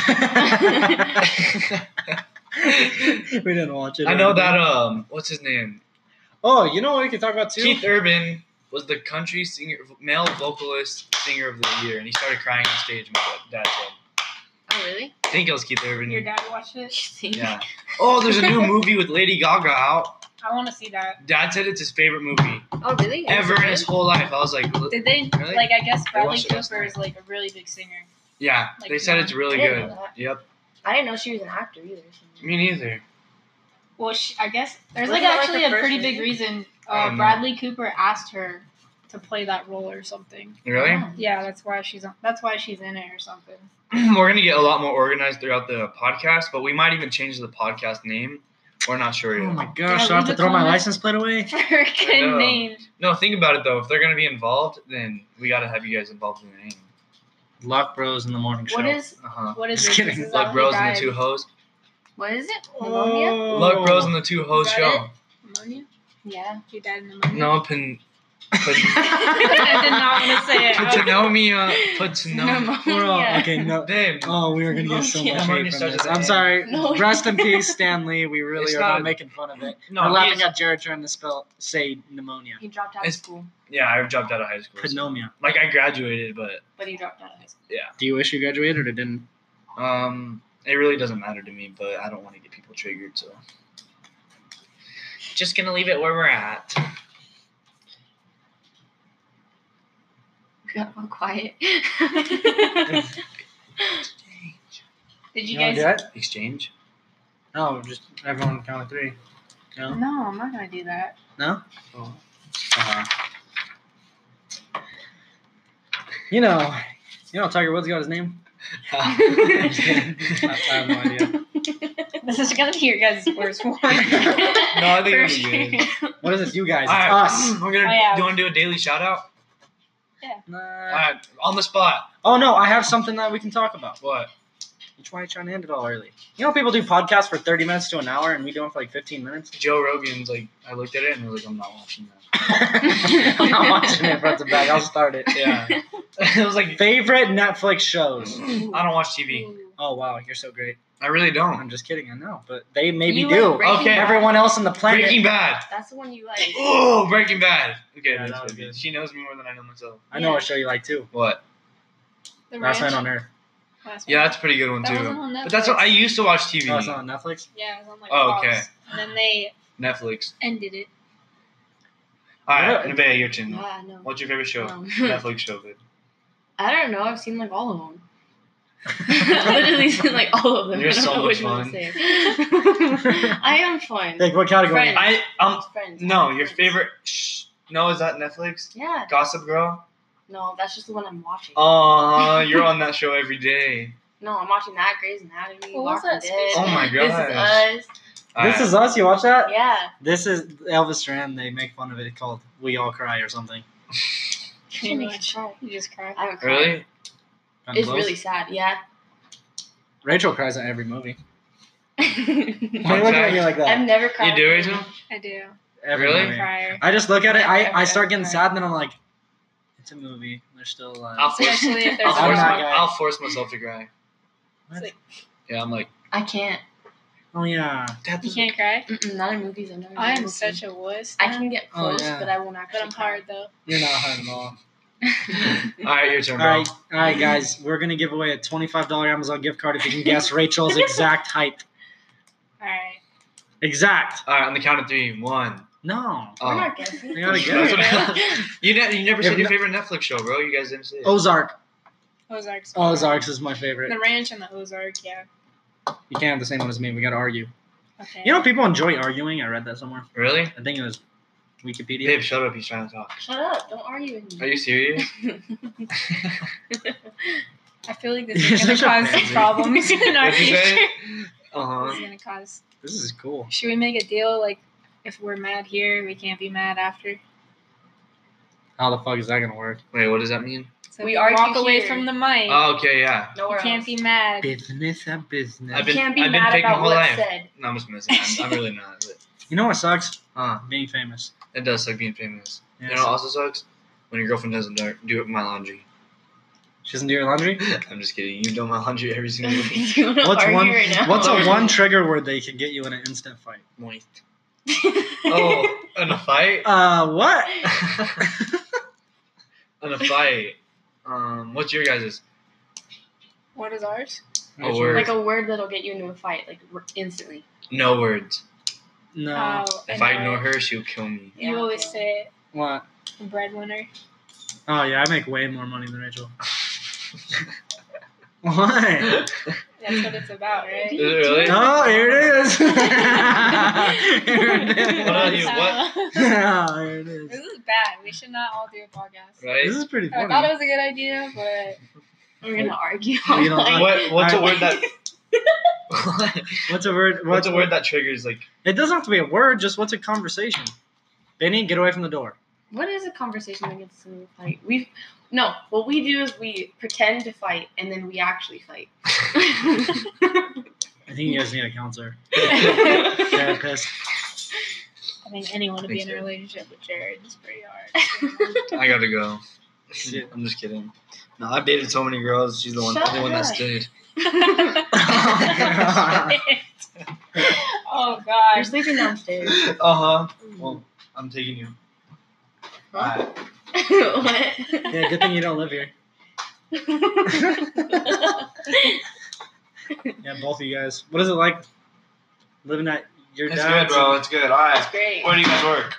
[SPEAKER 1] we didn't watch it.
[SPEAKER 2] I know that. Um, what's his name?
[SPEAKER 1] Oh, you know what we could talk about too?
[SPEAKER 2] Keith Urban was the country singer, male vocalist singer of the year, and he started crying on stage. My dad said.
[SPEAKER 4] Oh, really?
[SPEAKER 2] I think it was Keith Urban.
[SPEAKER 3] Your dad watched it?
[SPEAKER 2] Yeah. Oh, there's a new movie with Lady Gaga out.
[SPEAKER 3] I want to see that.
[SPEAKER 2] Dad said it's his favorite movie
[SPEAKER 4] Oh, really?
[SPEAKER 2] ever in his whole life. I was like,
[SPEAKER 3] Did they?
[SPEAKER 2] Really?
[SPEAKER 3] Like, I guess Bradley
[SPEAKER 2] watched it last
[SPEAKER 3] Cooper
[SPEAKER 2] night.
[SPEAKER 3] is like a really big singer.
[SPEAKER 2] yeah.
[SPEAKER 3] Like,
[SPEAKER 2] They said
[SPEAKER 3] yeah.
[SPEAKER 2] it's really
[SPEAKER 4] I didn't
[SPEAKER 2] good.
[SPEAKER 4] know that.
[SPEAKER 2] Yep.
[SPEAKER 4] I didn't know she was an actor either. so-
[SPEAKER 2] Me neither.
[SPEAKER 3] Well, she, I guess there's
[SPEAKER 4] Wasn't
[SPEAKER 3] like
[SPEAKER 4] that, like,
[SPEAKER 3] actually
[SPEAKER 4] the
[SPEAKER 3] a
[SPEAKER 4] first
[SPEAKER 3] pretty big
[SPEAKER 4] movie?
[SPEAKER 3] reason.
[SPEAKER 2] I
[SPEAKER 3] Uh,
[SPEAKER 2] don't know.
[SPEAKER 3] Bradley Cooper asked her to play that role or something.
[SPEAKER 2] Really?
[SPEAKER 4] Oh.
[SPEAKER 3] Yeah, that's why she's on. That's why she's in it or something.
[SPEAKER 2] We're gonna get a lot more organized throughout the podcast, but we might even change the podcast name. We're not sure
[SPEAKER 1] Oh
[SPEAKER 2] yet.
[SPEAKER 1] my
[SPEAKER 3] Yeah,
[SPEAKER 1] gosh! I have
[SPEAKER 3] leave
[SPEAKER 1] to
[SPEAKER 3] a
[SPEAKER 1] throw my
[SPEAKER 3] comment.
[SPEAKER 1] license plate away.
[SPEAKER 2] I know.
[SPEAKER 3] Freaking name.
[SPEAKER 2] No, think about it though. If they're gonna be involved, then we gotta have you guys involved in the name.
[SPEAKER 1] Luck Bros in the morning show.
[SPEAKER 3] What is?
[SPEAKER 2] Uh huh.
[SPEAKER 3] What is
[SPEAKER 1] Just
[SPEAKER 3] it?
[SPEAKER 1] kidding.
[SPEAKER 3] This is
[SPEAKER 2] Luck
[SPEAKER 3] how
[SPEAKER 2] Bros
[SPEAKER 3] he
[SPEAKER 2] and the
[SPEAKER 3] died.
[SPEAKER 2] two hoes.
[SPEAKER 4] What is it? Pneumonia?
[SPEAKER 1] Oh.
[SPEAKER 2] Luck Bros and the two hoes
[SPEAKER 3] Is that
[SPEAKER 2] show.
[SPEAKER 3] Pneumonia?
[SPEAKER 4] Yeah.
[SPEAKER 3] He died in pneumonia.
[SPEAKER 2] No, pin. Put,
[SPEAKER 3] I did not want to say it.
[SPEAKER 2] put to know me. Uh, put to know. me.
[SPEAKER 1] We're all,
[SPEAKER 4] Yeah.
[SPEAKER 1] okay, no.
[SPEAKER 2] Damn.
[SPEAKER 1] Oh, we were gonna get so
[SPEAKER 4] Yeah.
[SPEAKER 1] much
[SPEAKER 2] Pneumonia
[SPEAKER 1] hate from
[SPEAKER 2] starts
[SPEAKER 1] this.
[SPEAKER 2] at the
[SPEAKER 1] I'm
[SPEAKER 2] end.
[SPEAKER 1] sorry.
[SPEAKER 4] No.
[SPEAKER 1] Rest in peace, Stan Lee. We really
[SPEAKER 2] It's
[SPEAKER 1] are
[SPEAKER 2] not-
[SPEAKER 1] not making fun of it.
[SPEAKER 2] No,
[SPEAKER 1] we're
[SPEAKER 2] he
[SPEAKER 1] laughing
[SPEAKER 2] is-
[SPEAKER 1] at Jared trying to spell say pneumonia.
[SPEAKER 4] He dropped out of
[SPEAKER 2] It's-
[SPEAKER 4] school,
[SPEAKER 2] Yeah, I dropped out of high school. so-
[SPEAKER 1] Pneumonia.
[SPEAKER 2] Like I graduated, but
[SPEAKER 4] but he dropped out of high school.
[SPEAKER 1] Do you wish you graduated or didn't?
[SPEAKER 2] um, it really doesn't matter to me. But I don't want to get people triggered, so just gonna leave it where we're at.
[SPEAKER 4] Got all quiet.
[SPEAKER 3] Did you
[SPEAKER 1] You wanna
[SPEAKER 3] guys?
[SPEAKER 1] do it?
[SPEAKER 2] Exchange.
[SPEAKER 1] No, just everyone count of three. No.
[SPEAKER 3] No, I'm not gonna do that.
[SPEAKER 1] No. Oh. Uh-huh. You know, you know, Tiger Woods got his name. I have no idea.
[SPEAKER 3] This is gonna be your guys' worst one.
[SPEAKER 2] No, I think
[SPEAKER 3] For
[SPEAKER 2] it'll be good.
[SPEAKER 3] sure.
[SPEAKER 1] What is it, you guys? It's
[SPEAKER 2] All right,
[SPEAKER 1] us.
[SPEAKER 2] we're gonna.
[SPEAKER 3] Oh, yeah.
[SPEAKER 2] Do you want to do a daily shout out?
[SPEAKER 1] Nah.
[SPEAKER 2] All right, on the spot.
[SPEAKER 1] Oh no, I have something that we can talk about.
[SPEAKER 2] What?
[SPEAKER 1] That's why I trying to end it all early. You know, people do podcasts for thirty minutes to an hour, and we do them for like fifteen minutes.
[SPEAKER 2] Joe Rogan's like, I looked at it and I was like, I'm not watching that.
[SPEAKER 1] I'm not watching it front to back. I'll start it.
[SPEAKER 2] Yeah. it was like,
[SPEAKER 1] Favorite Netflix shows?
[SPEAKER 2] I don't watch T V.
[SPEAKER 1] Oh wow, you're so great.
[SPEAKER 2] I really don't.
[SPEAKER 1] I'm just kidding. I know, but they maybe
[SPEAKER 4] You
[SPEAKER 1] do.
[SPEAKER 4] like Breaking
[SPEAKER 2] Okay.
[SPEAKER 4] Bad?
[SPEAKER 1] Everyone else on the planet.
[SPEAKER 2] Breaking Bad.
[SPEAKER 4] That's the one you like.
[SPEAKER 2] Oh, Breaking Bad. Okay,
[SPEAKER 1] Yeah,
[SPEAKER 2] that's
[SPEAKER 1] that was
[SPEAKER 2] good.
[SPEAKER 1] good.
[SPEAKER 2] She knows me more than I know myself.
[SPEAKER 1] I know what show you like too.
[SPEAKER 2] What?
[SPEAKER 3] The
[SPEAKER 1] Last Night
[SPEAKER 3] Ranch?
[SPEAKER 1] on Earth.
[SPEAKER 3] Last
[SPEAKER 2] Yeah,
[SPEAKER 3] one.
[SPEAKER 2] that's a pretty good one
[SPEAKER 3] That
[SPEAKER 2] too.
[SPEAKER 3] wasn't on
[SPEAKER 2] But that's
[SPEAKER 3] Netflix.
[SPEAKER 2] what I used to watch T V.
[SPEAKER 1] Oh, it's not on Netflix.
[SPEAKER 3] Yeah, it was on like
[SPEAKER 2] Oh,
[SPEAKER 3] Fox.
[SPEAKER 2] okay.
[SPEAKER 3] And then they
[SPEAKER 2] Netflix.
[SPEAKER 3] ended it.
[SPEAKER 2] All right,
[SPEAKER 1] What?
[SPEAKER 2] Nevaeh, your turn.
[SPEAKER 4] Yeah, no.
[SPEAKER 2] What's your favorite show?
[SPEAKER 4] Um,
[SPEAKER 2] Netflix show, good.
[SPEAKER 4] I don't know. I've seen like all of them. I've literally seen like all of them.
[SPEAKER 2] You're
[SPEAKER 4] I don't
[SPEAKER 2] so
[SPEAKER 4] know
[SPEAKER 2] much
[SPEAKER 4] which one to
[SPEAKER 2] fun.
[SPEAKER 4] say. I am fun.
[SPEAKER 1] Like what category?
[SPEAKER 4] Friends.
[SPEAKER 2] I um
[SPEAKER 4] Friends.
[SPEAKER 2] no, your
[SPEAKER 4] Friends.
[SPEAKER 2] favorite. Shh, no, is that Netflix?
[SPEAKER 4] Yeah.
[SPEAKER 2] Gossip Girl.
[SPEAKER 4] No, that's just the one I'm watching.
[SPEAKER 2] Oh, you're on that show every day.
[SPEAKER 4] No, I'm watching that Grey's Anatomy.
[SPEAKER 3] What was
[SPEAKER 4] Walking
[SPEAKER 3] that space?
[SPEAKER 4] Dead.
[SPEAKER 2] Oh my
[SPEAKER 4] This
[SPEAKER 2] gosh.
[SPEAKER 4] is us.
[SPEAKER 1] This is us. You watch that?
[SPEAKER 4] Yeah.
[SPEAKER 1] This is Elvis Duran. They make fun of it called "We All Cry" or something.
[SPEAKER 3] Pretty
[SPEAKER 4] Makes me
[SPEAKER 3] much.
[SPEAKER 4] cry.
[SPEAKER 3] You just cried.
[SPEAKER 4] I haven't cried.
[SPEAKER 2] really.
[SPEAKER 1] Kinda
[SPEAKER 4] It's
[SPEAKER 1] close.
[SPEAKER 4] really sad. Yeah.
[SPEAKER 1] Rachel cries at every movie. Why are you
[SPEAKER 2] Fun
[SPEAKER 1] looking at
[SPEAKER 2] fact.
[SPEAKER 1] me like that?
[SPEAKER 4] I've never cried.
[SPEAKER 2] You do, Rachel?
[SPEAKER 3] I do.
[SPEAKER 1] Every
[SPEAKER 2] Really?
[SPEAKER 1] movie.
[SPEAKER 3] Crier.
[SPEAKER 1] I just look at it. I, I start getting
[SPEAKER 3] Right.
[SPEAKER 1] sad, and then I'm like, it's a movie. They're still alive.
[SPEAKER 2] I'll force.
[SPEAKER 3] Especially if there's
[SPEAKER 2] I'll
[SPEAKER 1] I'm
[SPEAKER 2] force,
[SPEAKER 1] not
[SPEAKER 2] my,
[SPEAKER 1] gonna-
[SPEAKER 2] I'll force myself to cry.
[SPEAKER 3] It's like,
[SPEAKER 2] Yeah, I'm like,
[SPEAKER 4] I can't.
[SPEAKER 1] Oh yeah.
[SPEAKER 2] that
[SPEAKER 3] you can't cry.
[SPEAKER 4] Mm-mm, not in movies. I've never.
[SPEAKER 3] I
[SPEAKER 4] been
[SPEAKER 3] am
[SPEAKER 4] able to.
[SPEAKER 3] such a wuss.
[SPEAKER 4] I can get
[SPEAKER 1] Oh,
[SPEAKER 4] close,
[SPEAKER 1] yeah.
[SPEAKER 4] but I won't actually.
[SPEAKER 3] but I'm hard though.
[SPEAKER 1] You're not hard at all.
[SPEAKER 2] All right, your turn,
[SPEAKER 1] All
[SPEAKER 2] bro.
[SPEAKER 1] right, all right, guys. We're gonna give away a twenty-five dollars Amazon gift card if you can guess Rachel's exact height.
[SPEAKER 3] All right.
[SPEAKER 1] Exact.
[SPEAKER 2] All right, on the count of three. One.
[SPEAKER 1] No.
[SPEAKER 2] Oh.
[SPEAKER 4] We're not guessing.
[SPEAKER 1] You gotta
[SPEAKER 2] That's
[SPEAKER 1] guess.
[SPEAKER 2] what- you, ne- you never
[SPEAKER 1] Yeah,
[SPEAKER 2] said your
[SPEAKER 1] no-
[SPEAKER 2] favorite Netflix show, bro. You guys didn't say it.
[SPEAKER 1] Ozark.
[SPEAKER 3] Ozarks.
[SPEAKER 1] Ozarks is my favorite.
[SPEAKER 3] The Ranch and the Ozark. Yeah.
[SPEAKER 1] You can't have the same one as me. We gotta argue.
[SPEAKER 3] Okay.
[SPEAKER 1] You know, people enjoy arguing. I read that somewhere.
[SPEAKER 2] Really?
[SPEAKER 1] I think it was Wikipedia.
[SPEAKER 2] Babe, shut up. He's trying to talk.
[SPEAKER 4] Shut up! Don't argue with
[SPEAKER 2] Are
[SPEAKER 4] me.
[SPEAKER 2] you serious?
[SPEAKER 3] I feel like this
[SPEAKER 1] You're
[SPEAKER 3] is gonna
[SPEAKER 1] such a
[SPEAKER 3] cause
[SPEAKER 1] pansy.
[SPEAKER 3] problems in our
[SPEAKER 2] What'd you
[SPEAKER 3] future.
[SPEAKER 2] say?
[SPEAKER 3] This
[SPEAKER 2] Uh-huh.
[SPEAKER 3] is gonna cause.
[SPEAKER 1] This is cool.
[SPEAKER 3] Should we make a deal like if we're mad here, we can't be mad after?
[SPEAKER 1] How the fuck is that gonna work?
[SPEAKER 2] Wait, what does that mean?
[SPEAKER 3] So
[SPEAKER 4] We
[SPEAKER 3] we
[SPEAKER 4] argue
[SPEAKER 3] walk away
[SPEAKER 4] here.
[SPEAKER 3] from the mic.
[SPEAKER 2] Oh, okay, yeah.
[SPEAKER 3] you
[SPEAKER 4] Nowhere
[SPEAKER 3] can't
[SPEAKER 4] else.
[SPEAKER 3] be mad.
[SPEAKER 1] Business and business.
[SPEAKER 2] I've been-
[SPEAKER 4] Can't be
[SPEAKER 2] I've been
[SPEAKER 4] mad
[SPEAKER 2] fake my
[SPEAKER 4] about
[SPEAKER 2] whole
[SPEAKER 4] what's
[SPEAKER 2] life.
[SPEAKER 4] said.
[SPEAKER 2] No, I'm just messing. I'm, I'm really not. But,
[SPEAKER 1] You know what sucks?
[SPEAKER 2] huh.
[SPEAKER 1] Being famous.
[SPEAKER 2] It does suck being famous.
[SPEAKER 1] Yes.
[SPEAKER 2] You know what also sucks? When your girlfriend doesn't do do my laundry.
[SPEAKER 1] She doesn't do your laundry?
[SPEAKER 2] I'm just kidding. You do my laundry every single day.
[SPEAKER 4] You wanna
[SPEAKER 1] What's
[SPEAKER 4] argue
[SPEAKER 1] one
[SPEAKER 4] right now?
[SPEAKER 1] What's a one trigger word that can get you in an instant fight?
[SPEAKER 2] Moist. Oh, in a fight?
[SPEAKER 1] Uh, what?
[SPEAKER 2] In a fight. Um, what's your guys'?
[SPEAKER 3] What is ours?
[SPEAKER 2] A word.
[SPEAKER 4] Like a word that'll get you into a fight, like r- instantly.
[SPEAKER 2] No words.
[SPEAKER 1] No.
[SPEAKER 3] Oh,
[SPEAKER 2] If
[SPEAKER 3] know
[SPEAKER 2] I ignore
[SPEAKER 3] it.
[SPEAKER 2] her, she'll kill me.
[SPEAKER 3] You
[SPEAKER 4] Yeah.
[SPEAKER 3] always say it.
[SPEAKER 1] What?
[SPEAKER 3] Breadwinner.
[SPEAKER 1] Oh yeah, I make way more money than Rachel. What?
[SPEAKER 3] That's what it's about, right?
[SPEAKER 2] Is it really?
[SPEAKER 1] Oh, here it is. Here it is.
[SPEAKER 2] What are you? What?
[SPEAKER 1] Oh, here it
[SPEAKER 3] This
[SPEAKER 1] is.
[SPEAKER 3] is bad. We should not all do a podcast.
[SPEAKER 2] Right?
[SPEAKER 1] This is pretty
[SPEAKER 3] I
[SPEAKER 1] funny.
[SPEAKER 3] thought it was a good idea, but
[SPEAKER 4] We're gonna argue.
[SPEAKER 1] You don't
[SPEAKER 4] Like,
[SPEAKER 2] What? What's a
[SPEAKER 1] I-
[SPEAKER 2] word that? What?
[SPEAKER 1] What's a word?
[SPEAKER 2] What's a word that triggers like?
[SPEAKER 1] It doesn't have to be a word. Just what's a conversation? Benny, get away from the door.
[SPEAKER 4] What is a conversation that gets into a fight? We no. What we do is we pretend to fight and then we actually fight.
[SPEAKER 1] I think you guys need a counselor, therapist.
[SPEAKER 3] I think anyone to be in a
[SPEAKER 2] Thanks,
[SPEAKER 3] relationship with Jared is pretty hard.
[SPEAKER 2] I gotta go.
[SPEAKER 1] Shit.
[SPEAKER 2] I'm just kidding. No, I've dated so many girls. She's the one,
[SPEAKER 4] Shut
[SPEAKER 2] only one that
[SPEAKER 4] up.
[SPEAKER 2] stayed.
[SPEAKER 3] Oh
[SPEAKER 4] You're
[SPEAKER 3] gosh.
[SPEAKER 4] sleeping downstairs.
[SPEAKER 2] Uh huh. Well, I'm taking you.
[SPEAKER 4] Huh?
[SPEAKER 2] Alright.
[SPEAKER 4] What?
[SPEAKER 1] Yeah, good thing you don't live here. Yeah, both of you guys. What is it like living at your
[SPEAKER 2] It's
[SPEAKER 1] dad's?
[SPEAKER 2] good, bro. It's good. All right.
[SPEAKER 4] That's great.
[SPEAKER 2] Where do you guys work?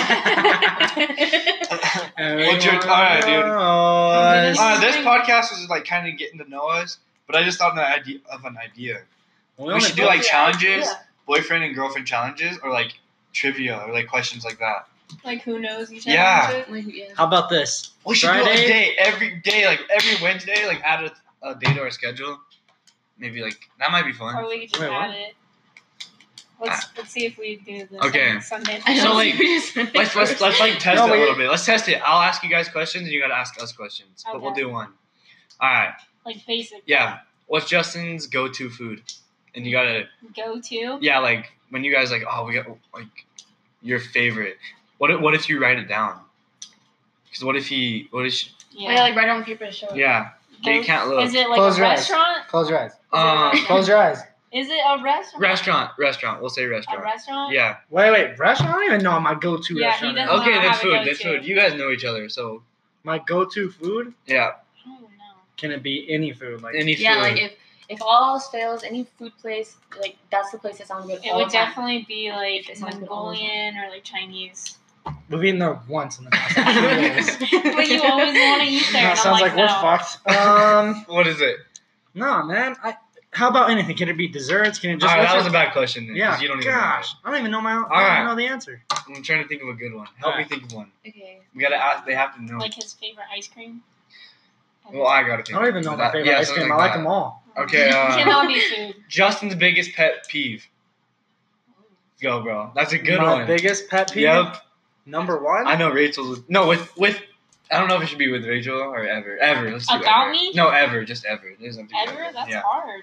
[SPEAKER 2] What's your-
[SPEAKER 1] Everyone
[SPEAKER 2] alright, dude.
[SPEAKER 1] knows.
[SPEAKER 2] Uh, this podcast was like kind of getting to know us, but I just thought of an idea. Of an idea.
[SPEAKER 1] We
[SPEAKER 2] We
[SPEAKER 1] only-
[SPEAKER 2] should do like
[SPEAKER 4] Yeah,
[SPEAKER 2] challenges,
[SPEAKER 4] yeah.
[SPEAKER 2] boyfriend and girlfriend challenges, or like trivia, or like questions like that.
[SPEAKER 3] Like who knows each
[SPEAKER 2] Yeah.
[SPEAKER 3] other?
[SPEAKER 4] Like, yeah.
[SPEAKER 1] How about this?
[SPEAKER 2] We should do
[SPEAKER 1] Friday?
[SPEAKER 2] a day every day, like every Wednesday, like add a, a day to our schedule. Maybe like that might be fun.
[SPEAKER 3] Or we could just
[SPEAKER 1] Wait,
[SPEAKER 3] add
[SPEAKER 1] what?
[SPEAKER 3] it. Let's let's see if we do this
[SPEAKER 2] Okay.
[SPEAKER 3] on Sunday.
[SPEAKER 4] I
[SPEAKER 2] So,
[SPEAKER 4] know,
[SPEAKER 2] like,
[SPEAKER 4] seriously.
[SPEAKER 2] Let's let's let's like test
[SPEAKER 1] No,
[SPEAKER 2] it a
[SPEAKER 1] we-
[SPEAKER 2] little bit. Let's test it. I'll ask you guys questions, and you gotta ask us questions. But we'll
[SPEAKER 3] Okay.
[SPEAKER 2] do one. All right.
[SPEAKER 3] like basic.
[SPEAKER 2] Yeah. What's Justin's go-to food? And you gotta
[SPEAKER 3] Go to.
[SPEAKER 2] yeah, like when you guys like oh we got like your favorite. What if, what if you write it down? Because what if he what if she,
[SPEAKER 3] Yeah.
[SPEAKER 4] Yeah, like write it on paper to show it.
[SPEAKER 2] yeah
[SPEAKER 3] Go-
[SPEAKER 2] you can't look.
[SPEAKER 3] Is it like
[SPEAKER 1] Close
[SPEAKER 3] a
[SPEAKER 1] your eyes.
[SPEAKER 3] restaurant?
[SPEAKER 1] Close your eyes.
[SPEAKER 2] um
[SPEAKER 1] Close your eyes.
[SPEAKER 3] Is it a restaurant?
[SPEAKER 2] restaurant restaurant we'll say
[SPEAKER 3] A
[SPEAKER 2] restaurant.
[SPEAKER 3] restaurant?
[SPEAKER 2] Yeah.
[SPEAKER 1] Wait, wait. Restaurant? I don't even know what my go-to
[SPEAKER 3] Yeah, he
[SPEAKER 1] restaurant is.
[SPEAKER 3] doesn't-
[SPEAKER 2] Okay,
[SPEAKER 3] know
[SPEAKER 2] that's
[SPEAKER 3] how to
[SPEAKER 2] food.
[SPEAKER 3] go
[SPEAKER 2] That's
[SPEAKER 3] to.
[SPEAKER 2] food. You guys know each other, so
[SPEAKER 1] My go-to food?
[SPEAKER 2] yeah.
[SPEAKER 3] I don't even know.
[SPEAKER 1] Can it be any food? Like
[SPEAKER 2] Any
[SPEAKER 4] Yeah,
[SPEAKER 2] food.
[SPEAKER 4] like if if all else fails, any food place, like that's the place that sounds good.
[SPEAKER 3] It
[SPEAKER 4] all
[SPEAKER 3] would
[SPEAKER 4] the time.
[SPEAKER 3] definitely be like
[SPEAKER 4] It sounds good all the time.
[SPEAKER 3] Mongolian or like Chinese.
[SPEAKER 1] we've eaten there once in the past like, few days.
[SPEAKER 3] But you always want to eat there.
[SPEAKER 1] No,
[SPEAKER 3] and
[SPEAKER 1] sounds
[SPEAKER 3] I'm
[SPEAKER 1] like,
[SPEAKER 3] like,
[SPEAKER 1] we're
[SPEAKER 3] no.
[SPEAKER 1] fucked. Um,
[SPEAKER 2] What is it?
[SPEAKER 1] no, man. I, how about anything? Can it be desserts? Can it just?
[SPEAKER 2] All right,
[SPEAKER 1] what's
[SPEAKER 2] that was a
[SPEAKER 1] your-
[SPEAKER 2] bad question. Then, 'cause
[SPEAKER 1] Yeah.
[SPEAKER 2] You don't even
[SPEAKER 1] Gosh, I don't even know my. I don't
[SPEAKER 2] right.
[SPEAKER 1] even know the answer.
[SPEAKER 2] know. I'm trying to think of a good one. Help
[SPEAKER 1] Alright.
[SPEAKER 2] me think of one.
[SPEAKER 4] Okay.
[SPEAKER 2] We gotta ask. They have to know.
[SPEAKER 3] Like his favorite ice cream.
[SPEAKER 2] Well, I gotta think.
[SPEAKER 1] I don't even know
[SPEAKER 2] of
[SPEAKER 1] my
[SPEAKER 2] that.
[SPEAKER 1] favorite
[SPEAKER 2] Yeah,
[SPEAKER 1] ice
[SPEAKER 2] something
[SPEAKER 1] cream. I
[SPEAKER 2] like
[SPEAKER 1] like
[SPEAKER 2] that.
[SPEAKER 1] them all.
[SPEAKER 2] Okay, uh,
[SPEAKER 3] Cannot be food.
[SPEAKER 2] Justin's biggest pet peeve. Go, bro. That's a good
[SPEAKER 1] my
[SPEAKER 2] one.
[SPEAKER 1] biggest pet peeve.
[SPEAKER 2] Yep.
[SPEAKER 1] Number one.
[SPEAKER 2] I know Rachel's. No, with with. I don't know if it should be with Rachel or ever. Ever. Let's do
[SPEAKER 3] About
[SPEAKER 2] ever.
[SPEAKER 3] me?
[SPEAKER 2] No, ever. Just ever. It doesn't have to be
[SPEAKER 3] Ever? That's
[SPEAKER 2] yeah.
[SPEAKER 3] hard.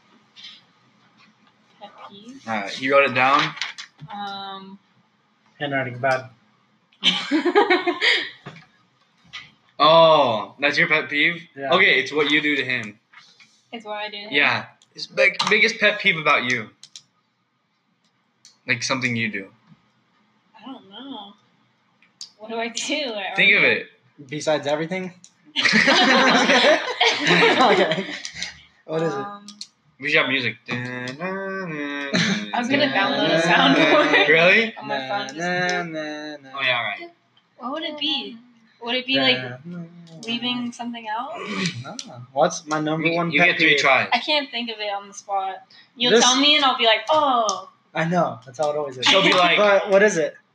[SPEAKER 3] Pet peeve.
[SPEAKER 2] All right. You wrote it down.
[SPEAKER 3] Um.
[SPEAKER 1] Handwriting bad.
[SPEAKER 2] Oh, that's your pet peeve.
[SPEAKER 1] Yeah.
[SPEAKER 2] Okay, it's what you do to him.
[SPEAKER 3] It's what I do.
[SPEAKER 2] Yeah. His big, biggest pet peeve about you. Like something you do.
[SPEAKER 3] I don't know. What do I do? I
[SPEAKER 2] Think of it.
[SPEAKER 1] Besides everything. Okay. What is it?
[SPEAKER 3] Um,
[SPEAKER 2] We should have music. I
[SPEAKER 3] I was gonna download a soundboard.
[SPEAKER 2] Really?
[SPEAKER 3] on my phone. Just,
[SPEAKER 2] Oh yeah, alright.
[SPEAKER 3] what would it be? Would it be like leaving something out?
[SPEAKER 1] No. What's my number
[SPEAKER 2] You,
[SPEAKER 1] one
[SPEAKER 2] you
[SPEAKER 1] pet
[SPEAKER 2] get three
[SPEAKER 1] peeve?
[SPEAKER 2] tries.
[SPEAKER 3] I can't think of it on the spot. You'll
[SPEAKER 1] This-
[SPEAKER 3] tell me and I'll be like, oh.
[SPEAKER 1] I know. That's how it always is.
[SPEAKER 2] She'll be like,
[SPEAKER 1] But what is it?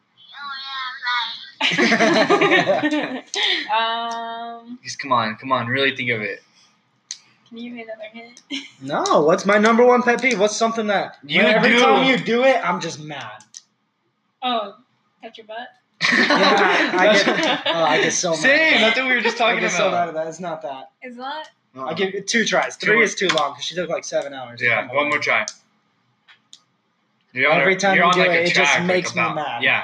[SPEAKER 3] um,
[SPEAKER 2] just come on, come on, really think of it.
[SPEAKER 3] can you give me another hint?
[SPEAKER 1] No. What's my number one pet peeve? What's something that
[SPEAKER 2] You
[SPEAKER 1] when every
[SPEAKER 2] do.
[SPEAKER 1] time you do it, I'm just mad.
[SPEAKER 3] Oh, touch your butt?
[SPEAKER 1] Yeah, I get. Oh, I get so mad.
[SPEAKER 2] Same. That's what we were just
[SPEAKER 1] I
[SPEAKER 2] talking
[SPEAKER 1] get so mad
[SPEAKER 2] about.
[SPEAKER 1] at that. It's not that.
[SPEAKER 3] Is that?
[SPEAKER 1] I'll give it two tries.
[SPEAKER 2] Two
[SPEAKER 1] Three
[SPEAKER 2] more.
[SPEAKER 1] is too long because she took like seven hours.
[SPEAKER 2] Yeah,
[SPEAKER 1] Come
[SPEAKER 2] one
[SPEAKER 1] on.
[SPEAKER 2] more try. You're on
[SPEAKER 1] Every
[SPEAKER 2] a-
[SPEAKER 1] time
[SPEAKER 2] you're
[SPEAKER 1] you
[SPEAKER 2] on
[SPEAKER 1] do
[SPEAKER 2] like
[SPEAKER 1] it,
[SPEAKER 2] a
[SPEAKER 1] it just
[SPEAKER 2] track, like,
[SPEAKER 1] makes me
[SPEAKER 2] about-
[SPEAKER 1] mad.
[SPEAKER 2] Yeah.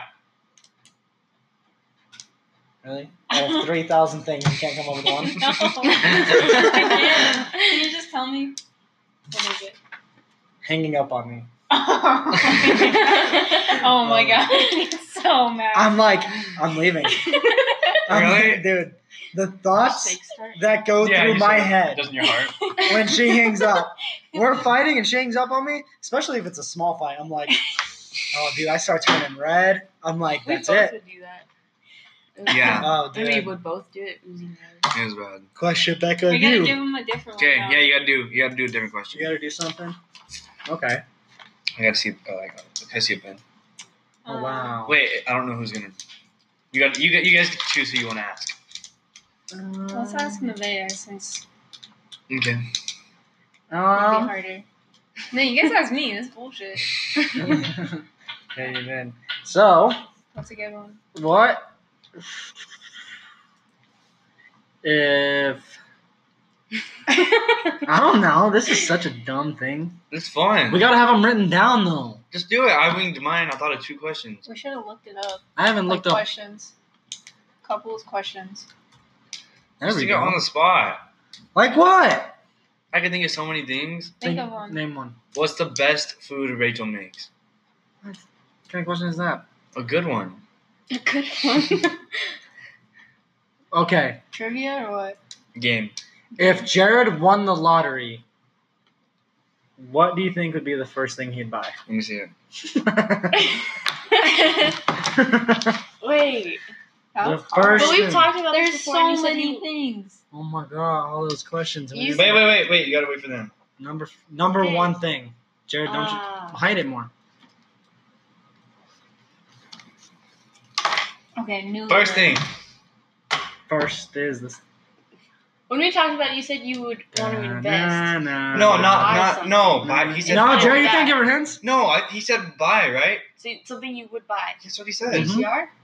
[SPEAKER 1] Really? Out of three thousand things, you can't come up with one.
[SPEAKER 3] No. I can't. Can you just tell me? What is it?
[SPEAKER 1] Hanging up on me.
[SPEAKER 3] Oh my god. It's so mad.
[SPEAKER 1] I'm like, I'm leaving. I'm
[SPEAKER 2] Really?
[SPEAKER 1] like, dude, the thoughts
[SPEAKER 4] Fake start.
[SPEAKER 1] that go
[SPEAKER 2] Yeah,
[SPEAKER 1] through
[SPEAKER 2] you
[SPEAKER 1] my
[SPEAKER 2] said-
[SPEAKER 1] head
[SPEAKER 2] Doesn't your heart?
[SPEAKER 1] when she hangs up. We're fighting and she hangs up on me, especially if it's a small fight. I'm like, oh, dude, I start turning red. I'm like,
[SPEAKER 4] We
[SPEAKER 1] that's
[SPEAKER 4] both
[SPEAKER 1] it.
[SPEAKER 4] would do that.
[SPEAKER 2] Yeah.
[SPEAKER 1] Oh,
[SPEAKER 4] And we
[SPEAKER 1] dude.
[SPEAKER 4] would both do it. Uzi knows.
[SPEAKER 2] It was bad.
[SPEAKER 1] Question back
[SPEAKER 3] We
[SPEAKER 1] on
[SPEAKER 3] gotta
[SPEAKER 1] you.
[SPEAKER 3] give him a different
[SPEAKER 2] Okay,
[SPEAKER 3] one.
[SPEAKER 2] yeah, you gotta do you gotta do a different question.
[SPEAKER 1] You gotta do something? Okay.
[SPEAKER 2] I gotta see uh, like can I see a pen?
[SPEAKER 1] Oh, wow.
[SPEAKER 2] Wait, I don't know who's gonna You got you got you guys get to choose who you wanna ask.
[SPEAKER 3] Let's ask Nevaeh since
[SPEAKER 2] Okay.
[SPEAKER 3] it'd be
[SPEAKER 1] Um,
[SPEAKER 3] harder. No, you guys ask me. That's bullshit.
[SPEAKER 1] okay, then. So,
[SPEAKER 3] What's a good one?
[SPEAKER 1] what if I don't know? This is such a dumb thing.
[SPEAKER 2] It's fun.
[SPEAKER 1] We gotta have them written down though.
[SPEAKER 2] Just do it. I winged mine. I thought of two questions.
[SPEAKER 3] We should have looked it up.
[SPEAKER 1] I haven't
[SPEAKER 3] Like
[SPEAKER 1] looked up.
[SPEAKER 3] questions. Couples questions.
[SPEAKER 1] There
[SPEAKER 2] Just
[SPEAKER 1] we
[SPEAKER 2] to go
[SPEAKER 1] go.
[SPEAKER 2] on the spot.
[SPEAKER 1] Like what?
[SPEAKER 2] I can think of so many things.
[SPEAKER 3] Think of one.
[SPEAKER 1] Name one.
[SPEAKER 2] What's the best food Rachel makes?
[SPEAKER 1] What kind of question is that?
[SPEAKER 2] A good one.
[SPEAKER 4] A good one.
[SPEAKER 1] Okay.
[SPEAKER 3] Trivia or what?
[SPEAKER 2] Game.
[SPEAKER 1] If Jared won the lottery, what do you think would be the first thing he'd buy?
[SPEAKER 2] Let me see it.
[SPEAKER 4] Wait.
[SPEAKER 3] That
[SPEAKER 1] The
[SPEAKER 3] was hard.
[SPEAKER 1] first-
[SPEAKER 4] But we've
[SPEAKER 1] thing.
[SPEAKER 4] talked about
[SPEAKER 3] There's
[SPEAKER 4] this before. and
[SPEAKER 3] so
[SPEAKER 4] you said
[SPEAKER 3] many
[SPEAKER 4] you-
[SPEAKER 3] things.
[SPEAKER 1] Oh my god, all those questions.
[SPEAKER 4] You-
[SPEAKER 2] Wait, wait, wait, wait. You gotta wait for them.
[SPEAKER 1] Number number
[SPEAKER 4] Okay.
[SPEAKER 1] one thing. Jared, don't
[SPEAKER 4] Ah.
[SPEAKER 1] you hide it more.
[SPEAKER 3] Okay, new.
[SPEAKER 2] First thing.
[SPEAKER 1] First is this.
[SPEAKER 4] When we talked about it, you said you would want to invest.
[SPEAKER 1] Na, na,
[SPEAKER 2] No,
[SPEAKER 1] na.
[SPEAKER 2] not
[SPEAKER 4] Buy
[SPEAKER 2] not
[SPEAKER 4] something.
[SPEAKER 2] no. Buy. He said
[SPEAKER 1] No,
[SPEAKER 2] buy.
[SPEAKER 1] Jared, you
[SPEAKER 4] that.
[SPEAKER 1] can't give her hints.
[SPEAKER 2] No, I, he said buy, right?
[SPEAKER 4] So something you would buy.
[SPEAKER 2] That's what he said.
[SPEAKER 1] Mhm.
[SPEAKER 4] H C R?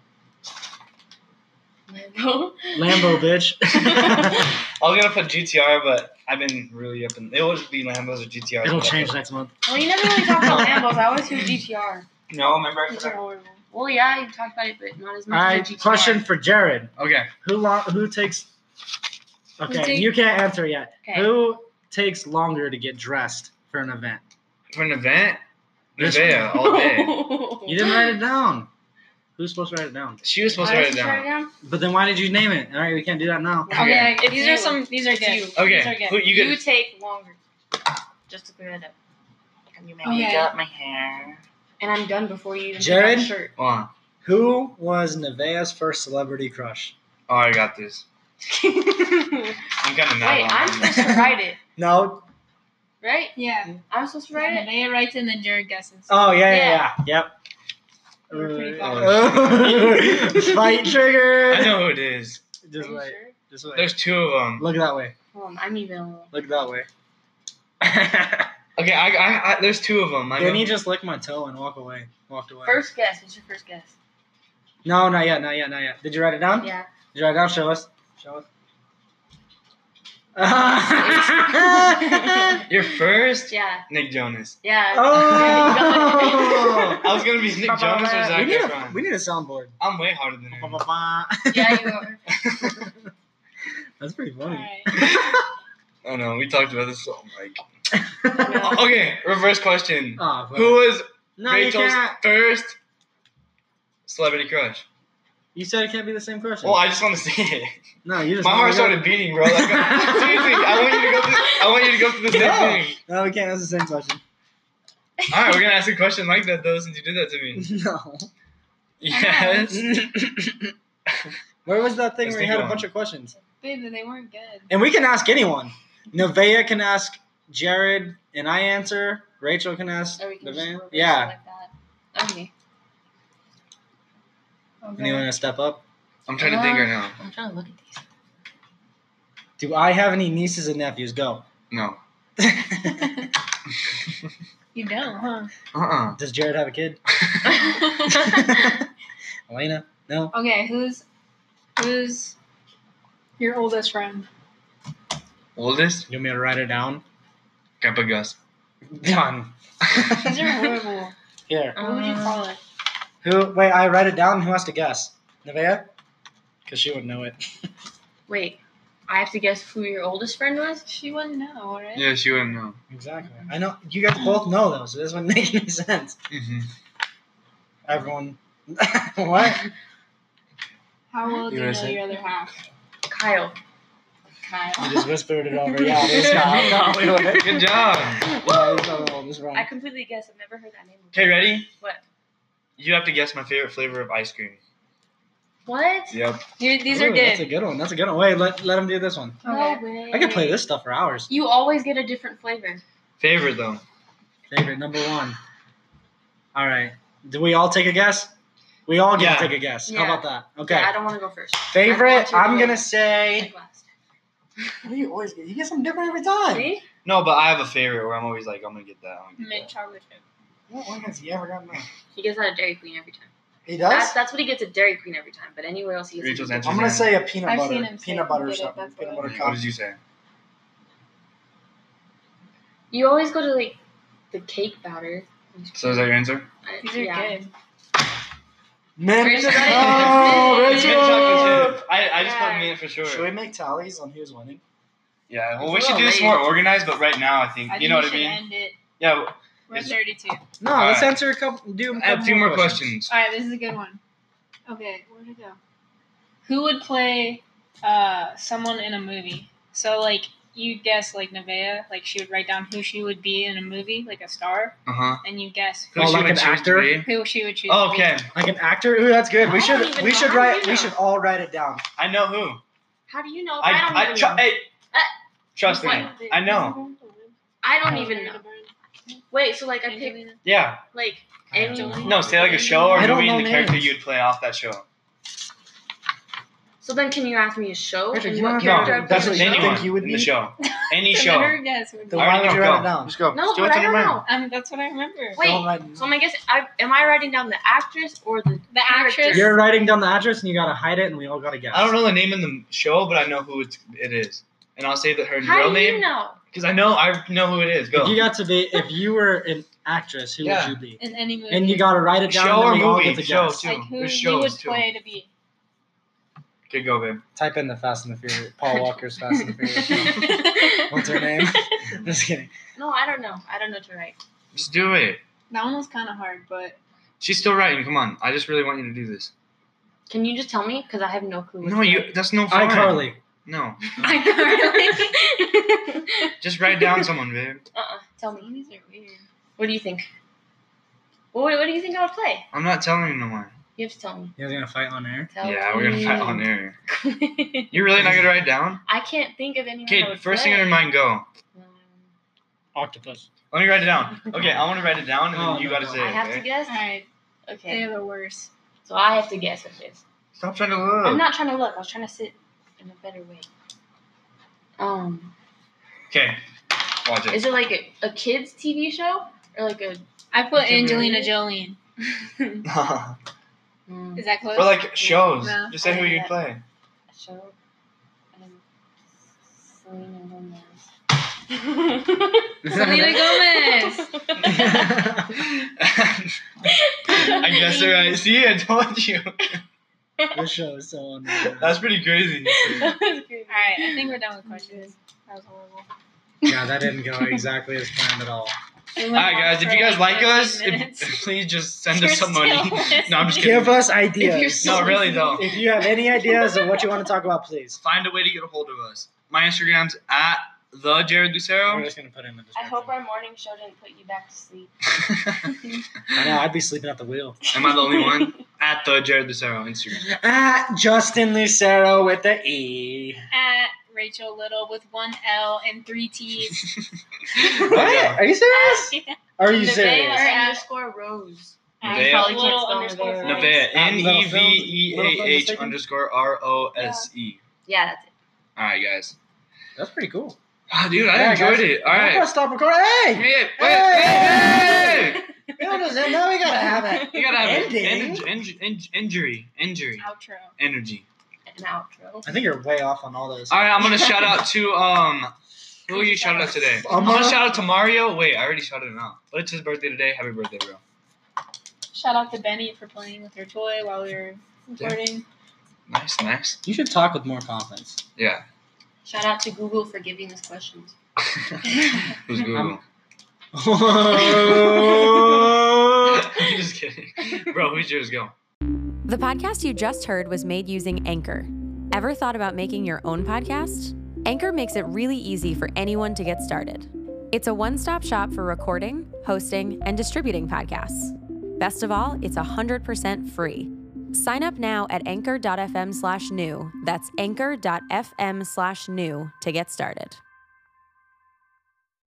[SPEAKER 4] Lambo?
[SPEAKER 1] Lambo, bitch.
[SPEAKER 2] I was gonna put G T R, but I've been really up in. It will just be Lambos or G T R.
[SPEAKER 1] It'll change next month.
[SPEAKER 4] Well, you never really talked about Lambos. I always hear G T R.
[SPEAKER 2] No, remember. I
[SPEAKER 3] These are
[SPEAKER 2] forgot.
[SPEAKER 3] horrible.
[SPEAKER 4] Well, yeah, you talked about it, but not as
[SPEAKER 1] All
[SPEAKER 4] much
[SPEAKER 1] right,
[SPEAKER 4] as a G T R.
[SPEAKER 1] question for Jared.
[SPEAKER 2] Okay.
[SPEAKER 1] Who lo- who takes? Okay,
[SPEAKER 3] take-
[SPEAKER 1] you can't answer yet.
[SPEAKER 4] Okay.
[SPEAKER 1] Who takes longer to get dressed for an event?
[SPEAKER 2] For an event,
[SPEAKER 1] This
[SPEAKER 2] Nevaeh all day.
[SPEAKER 1] You didn't write it down. Who's supposed to write it down?
[SPEAKER 2] She was supposed
[SPEAKER 4] Why
[SPEAKER 2] to write
[SPEAKER 4] did
[SPEAKER 2] it
[SPEAKER 4] you write
[SPEAKER 2] down.
[SPEAKER 1] But then why did you name it? All right, we can't do that now.
[SPEAKER 3] Okay,
[SPEAKER 4] It's
[SPEAKER 3] these
[SPEAKER 4] you.
[SPEAKER 3] are some. These are
[SPEAKER 4] It's
[SPEAKER 3] good.
[SPEAKER 4] you.
[SPEAKER 3] These are
[SPEAKER 2] Okay. Who,
[SPEAKER 3] good.
[SPEAKER 2] you
[SPEAKER 4] You
[SPEAKER 2] get.
[SPEAKER 4] take longer. Just to clear it up. Can you make
[SPEAKER 3] Okay.
[SPEAKER 4] it up my hair? And I'm done before you even
[SPEAKER 1] Jared?
[SPEAKER 4] put on the shirt.
[SPEAKER 2] Hold on.
[SPEAKER 1] Who was Nevaeh's first celebrity crush?
[SPEAKER 2] Oh, I got this.
[SPEAKER 4] Wait,
[SPEAKER 2] I'm kind of mad.
[SPEAKER 4] I'm supposed to write it,
[SPEAKER 1] No.
[SPEAKER 4] right?
[SPEAKER 3] Yeah.
[SPEAKER 4] I'm supposed to write it?
[SPEAKER 3] Nevaeh writes and then Jared guesses.
[SPEAKER 1] Oh yeah, yeah,
[SPEAKER 4] Yeah.
[SPEAKER 1] yeah. Yep.
[SPEAKER 3] We're pretty
[SPEAKER 1] Uh, Fight trigger.
[SPEAKER 2] I know who it is.
[SPEAKER 1] Just
[SPEAKER 4] Are you
[SPEAKER 1] wait.
[SPEAKER 4] sure?
[SPEAKER 1] Just wait.
[SPEAKER 2] There's two of them.
[SPEAKER 1] Look that way.
[SPEAKER 4] Hold on, I'm even.
[SPEAKER 1] Look that way.
[SPEAKER 2] Okay, I, I, I, there's two of them. I
[SPEAKER 1] Then
[SPEAKER 2] know.
[SPEAKER 1] he just licked my toe and walk away. Walked away.
[SPEAKER 4] First guess. What's your first guess?
[SPEAKER 1] No, not yet, not yet, not yet. Did you write it down?
[SPEAKER 4] Yeah.
[SPEAKER 1] Did you write it down? Show us. Show us.
[SPEAKER 2] Your first?
[SPEAKER 4] Yeah.
[SPEAKER 2] Nick Jonas.
[SPEAKER 4] Yeah.
[SPEAKER 1] Oh!
[SPEAKER 2] I was gonna be Nick Jonas or Zac
[SPEAKER 1] we, need a,
[SPEAKER 2] Efron.
[SPEAKER 1] we need a soundboard.
[SPEAKER 2] I'm way harder than him.
[SPEAKER 4] Yeah, you are.
[SPEAKER 1] That's pretty funny.
[SPEAKER 3] Alright.
[SPEAKER 2] Oh no, we talked about this. So I'm like,
[SPEAKER 4] Yeah.
[SPEAKER 2] okay. Reverse question.
[SPEAKER 1] Oh,
[SPEAKER 2] Who was
[SPEAKER 1] no, you
[SPEAKER 2] Rachel's
[SPEAKER 1] can't.
[SPEAKER 2] first celebrity crush?
[SPEAKER 1] You said it can't be the same question.
[SPEAKER 2] Well, I just want to see it.
[SPEAKER 1] no, you just.
[SPEAKER 2] My
[SPEAKER 1] want
[SPEAKER 2] heart
[SPEAKER 1] to go-
[SPEAKER 2] started beating, bro. Like, seriously, I want you to go. Through, I want you to go through the same
[SPEAKER 1] No.
[SPEAKER 2] thing.
[SPEAKER 1] No, we can't. That's the same question.
[SPEAKER 2] All right, we're gonna ask a question like that though, since you did that to me.
[SPEAKER 1] No.
[SPEAKER 2] Yes.
[SPEAKER 1] Where was that thing
[SPEAKER 2] Let's
[SPEAKER 1] where you
[SPEAKER 2] think
[SPEAKER 1] had a
[SPEAKER 2] of
[SPEAKER 1] bunch
[SPEAKER 2] one.
[SPEAKER 1] of questions?
[SPEAKER 3] Baby, they weren't good.
[SPEAKER 1] And we can ask anyone. Nevaeh can ask Jared, and I answer. Rachel can ask
[SPEAKER 4] Or we can just
[SPEAKER 1] Nevaeh.
[SPEAKER 4] reverse it
[SPEAKER 1] Yeah.
[SPEAKER 4] like that. Okay.
[SPEAKER 1] Anyone want to step up?
[SPEAKER 2] I'm trying to think right now.
[SPEAKER 4] I'm trying to look at these.
[SPEAKER 1] Do I have any nieces and nephews? Go.
[SPEAKER 2] No.
[SPEAKER 3] You don't, huh?
[SPEAKER 2] Uh-uh.
[SPEAKER 1] Does Jared have a kid? Elena? No?
[SPEAKER 3] Okay, who's who's your oldest friend?
[SPEAKER 2] Oldest?
[SPEAKER 1] You want me to write it down?
[SPEAKER 2] Grandpa Gus.
[SPEAKER 1] Done.
[SPEAKER 3] These are horrible.
[SPEAKER 1] Here.
[SPEAKER 3] What would you call it?
[SPEAKER 1] Who? Wait, I write it down. Who has to guess? Nevaeh? Because she wouldn't know it.
[SPEAKER 4] Wait, I have to guess who your oldest friend was?
[SPEAKER 3] She wouldn't know, right?
[SPEAKER 2] Yeah, she wouldn't know.
[SPEAKER 1] Exactly. I know. You guys both know though, so this wouldn't make any sense.
[SPEAKER 2] Mm-hmm.
[SPEAKER 1] Everyone. What?
[SPEAKER 3] How well do
[SPEAKER 2] You
[SPEAKER 3] you
[SPEAKER 2] wanna
[SPEAKER 3] know
[SPEAKER 2] say?
[SPEAKER 3] your other half?
[SPEAKER 4] Kyle.
[SPEAKER 3] Kyle.
[SPEAKER 1] You just whispered it over. Yeah, it is Kyle. No, we don't.
[SPEAKER 2] Good job.
[SPEAKER 1] Yeah, he's not the oldest wrong.
[SPEAKER 4] I completely guessed. I've never heard that name before.
[SPEAKER 2] Okay, ready?
[SPEAKER 4] What?
[SPEAKER 2] You have to guess my favorite flavor of ice cream.
[SPEAKER 4] What?
[SPEAKER 2] Yep.
[SPEAKER 3] Here, these
[SPEAKER 1] Ooh,
[SPEAKER 3] are
[SPEAKER 1] That's a
[SPEAKER 3] good.
[SPEAKER 1] good one. That's a good one. Wait, let, let him do this one.
[SPEAKER 3] Okay.
[SPEAKER 4] No way.
[SPEAKER 1] I can play this stuff for hours.
[SPEAKER 4] You always get a different flavor.
[SPEAKER 2] Favorite though.
[SPEAKER 1] Favorite number one. All right. Do we all take a guess? We all get
[SPEAKER 2] Yeah.
[SPEAKER 1] to take a guess. How
[SPEAKER 4] Yeah.
[SPEAKER 1] about that? Okay.
[SPEAKER 4] Yeah, I don't want to go first. I
[SPEAKER 1] Favorite.
[SPEAKER 4] want you to
[SPEAKER 1] I'm
[SPEAKER 4] go
[SPEAKER 1] gonna say.
[SPEAKER 4] like last.
[SPEAKER 1] What do you always get? You get something different every time.
[SPEAKER 4] See?
[SPEAKER 2] No, but I have a favorite where I'm always like, I'm gonna get that. I'm gonna get
[SPEAKER 3] Mint
[SPEAKER 2] that.
[SPEAKER 3] chocolate chip.
[SPEAKER 1] What one has he ever gotten that?
[SPEAKER 4] He gets that at Dairy Queen every time.
[SPEAKER 1] He
[SPEAKER 4] That's,
[SPEAKER 1] does.
[SPEAKER 4] that's what he gets at Dairy Queen every time. But anywhere else he gets.
[SPEAKER 2] Rachel's
[SPEAKER 4] it.
[SPEAKER 2] answer.
[SPEAKER 1] I'm gonna say a peanut
[SPEAKER 3] I've
[SPEAKER 1] butter.
[SPEAKER 3] seen him say
[SPEAKER 1] Peanut butter or
[SPEAKER 3] get it,
[SPEAKER 1] something.
[SPEAKER 3] that's
[SPEAKER 1] Peanut
[SPEAKER 3] what
[SPEAKER 1] butter
[SPEAKER 3] I-
[SPEAKER 2] What
[SPEAKER 1] cup.
[SPEAKER 2] did you say?
[SPEAKER 4] You always go to like the cake batter.
[SPEAKER 2] So is that your answer?
[SPEAKER 4] I-
[SPEAKER 3] These are
[SPEAKER 4] yeah.
[SPEAKER 3] good.
[SPEAKER 1] Mint.
[SPEAKER 4] Rachel got it.
[SPEAKER 1] Oh,
[SPEAKER 4] Mint.
[SPEAKER 2] Mint
[SPEAKER 1] Rachel.
[SPEAKER 2] chocolate chip. I, I just
[SPEAKER 4] Yeah.
[SPEAKER 2] put mint for sure.
[SPEAKER 1] Should we make tallies on who's winning?
[SPEAKER 2] Yeah. Well,
[SPEAKER 4] It's
[SPEAKER 2] we
[SPEAKER 4] a
[SPEAKER 2] should do
[SPEAKER 4] little
[SPEAKER 2] this
[SPEAKER 4] late.
[SPEAKER 2] more organized, but right now I think
[SPEAKER 3] I think
[SPEAKER 2] you know
[SPEAKER 3] we
[SPEAKER 2] what I
[SPEAKER 3] should
[SPEAKER 2] mean.
[SPEAKER 3] end it.
[SPEAKER 2] Yeah. well,
[SPEAKER 3] We're
[SPEAKER 2] It's-
[SPEAKER 3] thirty-two.
[SPEAKER 1] No,
[SPEAKER 2] All
[SPEAKER 1] let's
[SPEAKER 2] right.
[SPEAKER 1] answer a couple. Do a
[SPEAKER 2] I have
[SPEAKER 1] couple
[SPEAKER 2] two more
[SPEAKER 1] questions.
[SPEAKER 2] questions.
[SPEAKER 3] All right, this is a good one. Okay, where'd it go? Who would play uh, someone in a movie? So, like, you guess, like, Nevaeh, like, she would write down who she would be in a movie, like a star,
[SPEAKER 2] Uh huh.
[SPEAKER 3] and you guess
[SPEAKER 2] Who
[SPEAKER 1] Oh,
[SPEAKER 2] she
[SPEAKER 1] like
[SPEAKER 2] would
[SPEAKER 1] an
[SPEAKER 2] choose
[SPEAKER 1] actor?
[SPEAKER 2] to be?
[SPEAKER 3] who she would choose.
[SPEAKER 2] Oh,
[SPEAKER 3] to be.
[SPEAKER 2] okay.
[SPEAKER 1] Like an actor. Ooh, that's good. We
[SPEAKER 4] I
[SPEAKER 1] should.
[SPEAKER 4] don't even
[SPEAKER 1] We
[SPEAKER 4] know.
[SPEAKER 1] should
[SPEAKER 4] How do
[SPEAKER 1] write.
[SPEAKER 4] you
[SPEAKER 1] We
[SPEAKER 4] know?
[SPEAKER 1] should all write it down.
[SPEAKER 2] I know who.
[SPEAKER 4] How do you know? If I, don't
[SPEAKER 2] I, I,
[SPEAKER 4] even
[SPEAKER 2] tr-
[SPEAKER 4] know.
[SPEAKER 2] hey, trust me.
[SPEAKER 4] What?
[SPEAKER 2] I know.
[SPEAKER 4] I don't even know. Wait, so like I pick
[SPEAKER 3] Angelina.
[SPEAKER 2] Yeah.
[SPEAKER 4] like
[SPEAKER 3] Angelina.
[SPEAKER 4] any.
[SPEAKER 2] No, say like a show or
[SPEAKER 1] I don't
[SPEAKER 2] movie
[SPEAKER 1] know
[SPEAKER 2] and the character
[SPEAKER 1] names.
[SPEAKER 2] you'd play off that show.
[SPEAKER 4] So then, can you ask me a show
[SPEAKER 1] Rachel,
[SPEAKER 4] and
[SPEAKER 1] you
[SPEAKER 4] what
[SPEAKER 1] don't
[SPEAKER 4] character
[SPEAKER 1] have
[SPEAKER 4] I
[SPEAKER 1] to- that's
[SPEAKER 4] play
[SPEAKER 1] what
[SPEAKER 4] in
[SPEAKER 1] you
[SPEAKER 4] the show?
[SPEAKER 1] think
[SPEAKER 2] Anyone
[SPEAKER 1] you would
[SPEAKER 2] in
[SPEAKER 1] be?
[SPEAKER 2] the show. Any
[SPEAKER 3] So
[SPEAKER 2] show.
[SPEAKER 3] her guess would be.
[SPEAKER 1] Then
[SPEAKER 2] I
[SPEAKER 1] why
[SPEAKER 2] already
[SPEAKER 1] would you
[SPEAKER 2] know.
[SPEAKER 1] write
[SPEAKER 2] Go.
[SPEAKER 1] it down?
[SPEAKER 2] Just go.
[SPEAKER 4] No,
[SPEAKER 2] Just do
[SPEAKER 4] but
[SPEAKER 2] what's
[SPEAKER 4] I
[SPEAKER 2] on your
[SPEAKER 4] don't
[SPEAKER 2] mind.
[SPEAKER 4] know.
[SPEAKER 3] Um, that's what I remember.
[SPEAKER 4] Wait,
[SPEAKER 1] Don't write-
[SPEAKER 4] so am I guessing? I, am I writing down the actress or the
[SPEAKER 3] The actress.
[SPEAKER 4] character?
[SPEAKER 1] You're writing down the address, and you gotta hide it, and we all gotta guess.
[SPEAKER 2] I don't know the name of the show, but I know who it's, it is. And I'll say that her
[SPEAKER 4] How
[SPEAKER 2] real
[SPEAKER 4] do
[SPEAKER 2] name.
[SPEAKER 4] you know?
[SPEAKER 2] Because I know I know who it is. Go.
[SPEAKER 1] If you got to be, if you were an actress, who
[SPEAKER 2] Yeah.
[SPEAKER 1] would you be?
[SPEAKER 3] In any movie.
[SPEAKER 1] And you gotta write it down,
[SPEAKER 2] Show
[SPEAKER 1] and
[SPEAKER 2] or
[SPEAKER 1] then we all
[SPEAKER 2] movie?
[SPEAKER 1] get to
[SPEAKER 2] Show
[SPEAKER 1] guess.
[SPEAKER 2] too.
[SPEAKER 3] like who
[SPEAKER 2] There's
[SPEAKER 3] you would
[SPEAKER 2] shows too.
[SPEAKER 3] play to be.
[SPEAKER 2] Okay, go, babe.
[SPEAKER 1] Type in the Fast and the Furious. Paul Walker's Fast and the Furious. What's her name? Just kidding.
[SPEAKER 4] No, I don't know. I don't know to write.
[SPEAKER 2] Just do it.
[SPEAKER 3] That one was kind of hard, but
[SPEAKER 2] She's still writing. Come on. I just really want you to do this.
[SPEAKER 4] Can you just tell me? Because I have no clue. what
[SPEAKER 2] No,
[SPEAKER 4] to
[SPEAKER 2] you.
[SPEAKER 4] write.
[SPEAKER 2] That's no fun.
[SPEAKER 1] iCarly.
[SPEAKER 2] No.
[SPEAKER 4] I can't.
[SPEAKER 2] Just write down someone, babe.
[SPEAKER 4] uh-uh. Tell me.
[SPEAKER 3] these are weird.
[SPEAKER 4] What do you think? What, what do you think I would play?
[SPEAKER 2] I'm not telling you no more.
[SPEAKER 4] You have to tell me.
[SPEAKER 1] You guys gonna fight on air?
[SPEAKER 4] Tell
[SPEAKER 2] Yeah, we're gonna fight on
[SPEAKER 4] me.
[SPEAKER 2] air. You're really not gonna write down?
[SPEAKER 4] I can't think of anyone. I
[SPEAKER 2] Okay,
[SPEAKER 4] would
[SPEAKER 2] first
[SPEAKER 4] play.
[SPEAKER 2] thing on your mind, go.
[SPEAKER 4] Um,
[SPEAKER 1] Octopus.
[SPEAKER 2] Let me write it down. Okay, I want to write it down, and then
[SPEAKER 1] Oh,
[SPEAKER 2] you
[SPEAKER 1] no,
[SPEAKER 2] gotta
[SPEAKER 1] no.
[SPEAKER 2] say
[SPEAKER 4] I
[SPEAKER 2] it.
[SPEAKER 4] have
[SPEAKER 2] okay?
[SPEAKER 4] to guess.
[SPEAKER 3] All right,
[SPEAKER 4] Okay.
[SPEAKER 3] they're the worst.
[SPEAKER 4] So I have to guess what it is.
[SPEAKER 2] Stop trying to look.
[SPEAKER 4] I'm not trying to look. I was trying to sit in a better way. Um,
[SPEAKER 2] Okay, watch it.
[SPEAKER 4] is it like a, a kids T V show or like a?
[SPEAKER 3] I put
[SPEAKER 2] Angelina
[SPEAKER 3] Angelina Jolie.
[SPEAKER 4] Hmm,
[SPEAKER 3] Is that close?
[SPEAKER 2] For like shows,
[SPEAKER 3] No.
[SPEAKER 2] just say who you'd
[SPEAKER 4] Yeah.
[SPEAKER 2] play.
[SPEAKER 4] a show. Um, Selena Gomez.
[SPEAKER 3] Selena Gomez.
[SPEAKER 2] I guess they're right. See, I told you.
[SPEAKER 1] This show is so unreal.
[SPEAKER 2] That's pretty crazy.
[SPEAKER 3] All right, I think we're done with questions. That was horrible.
[SPEAKER 1] Yeah, that didn't go exactly as planned at all.
[SPEAKER 3] We
[SPEAKER 2] All
[SPEAKER 3] went
[SPEAKER 2] right,
[SPEAKER 3] on
[SPEAKER 2] guys. If
[SPEAKER 3] for
[SPEAKER 2] you guys like
[SPEAKER 3] fifteen
[SPEAKER 2] us,
[SPEAKER 3] minutes.
[SPEAKER 2] if, please just send
[SPEAKER 3] You're
[SPEAKER 2] us some money.
[SPEAKER 3] still
[SPEAKER 2] No, I'm just
[SPEAKER 3] listening.
[SPEAKER 2] kidding.
[SPEAKER 1] Give us
[SPEAKER 4] If you're
[SPEAKER 1] ideas.
[SPEAKER 4] still
[SPEAKER 2] No, really
[SPEAKER 4] listening.
[SPEAKER 2] though.
[SPEAKER 1] If you have any ideas of what you want to talk about, please.
[SPEAKER 2] Find a way to get a hold of us. My Instagram's at the Jared
[SPEAKER 1] We're
[SPEAKER 2] Lucero.
[SPEAKER 1] just gonna put it in the
[SPEAKER 4] I
[SPEAKER 1] description.
[SPEAKER 4] hope our morning show didn't put you back to sleep.
[SPEAKER 1] I know. I'd be sleeping at the wheel.
[SPEAKER 2] Am I the only one? At the Jared Lucero Instagram.
[SPEAKER 1] At Justin Lucero with the E.
[SPEAKER 3] At Rachel Little with one L and three T's.
[SPEAKER 1] What? Are you serious?
[SPEAKER 3] Yeah.
[SPEAKER 1] Are you
[SPEAKER 4] Nevaeh
[SPEAKER 1] serious?
[SPEAKER 4] underscore Rose.
[SPEAKER 3] At
[SPEAKER 2] Nevaeh.
[SPEAKER 4] Probably can't
[SPEAKER 3] little
[SPEAKER 4] spell
[SPEAKER 3] underscore
[SPEAKER 4] Nevaeh.
[SPEAKER 3] Rose.
[SPEAKER 2] Nevaeh. N
[SPEAKER 1] Little
[SPEAKER 2] E V
[SPEAKER 1] film-
[SPEAKER 2] E
[SPEAKER 1] Little film
[SPEAKER 2] A H
[SPEAKER 1] mistaken?
[SPEAKER 2] underscore R O S E.
[SPEAKER 4] Yeah, that's it.
[SPEAKER 2] All right, guys.
[SPEAKER 1] That's pretty cool.
[SPEAKER 2] Oh, dude, I
[SPEAKER 1] Yeah,
[SPEAKER 2] enjoyed
[SPEAKER 1] guys,
[SPEAKER 2] it. All
[SPEAKER 1] I'm
[SPEAKER 2] right.
[SPEAKER 1] gonna stop recording. Hey!
[SPEAKER 2] Hey, wait,
[SPEAKER 1] Hey!
[SPEAKER 2] hey, hey!
[SPEAKER 1] We don't just- now we gotta have it.
[SPEAKER 2] You gotta have
[SPEAKER 1] Ending?
[SPEAKER 2] en- en- en- injury, injury,
[SPEAKER 3] Outro.
[SPEAKER 2] energy.
[SPEAKER 4] An outro.
[SPEAKER 1] I think you're way off on all this.
[SPEAKER 2] All right, I'm gonna shout out to um. Who are you shouting out today? I'm
[SPEAKER 1] I'm
[SPEAKER 2] gonna
[SPEAKER 1] gonna-
[SPEAKER 2] shout out to Mario. Wait, I already shouted him out. But it's his birthday today. Happy birthday, bro.
[SPEAKER 3] Shout out to Benny for playing with her toy while we were recording.
[SPEAKER 2] Nice, nice.
[SPEAKER 1] You should talk with more confidence.
[SPEAKER 2] Yeah.
[SPEAKER 4] Shout out to Google for giving us questions.
[SPEAKER 2] Who's Google?
[SPEAKER 1] I'm-
[SPEAKER 2] I'm just kidding, bro. Who's yours? Go.
[SPEAKER 7] The podcast you just heard was made using Anchor. Ever thought about making your own podcast? Anchor makes it really easy for anyone to get started. It's a one-stop shop for recording, hosting, and distributing podcasts. Best of all, it's one hundred percent free. Sign up now at anchor.fm slash new. That's anchor.fm slash new to get started.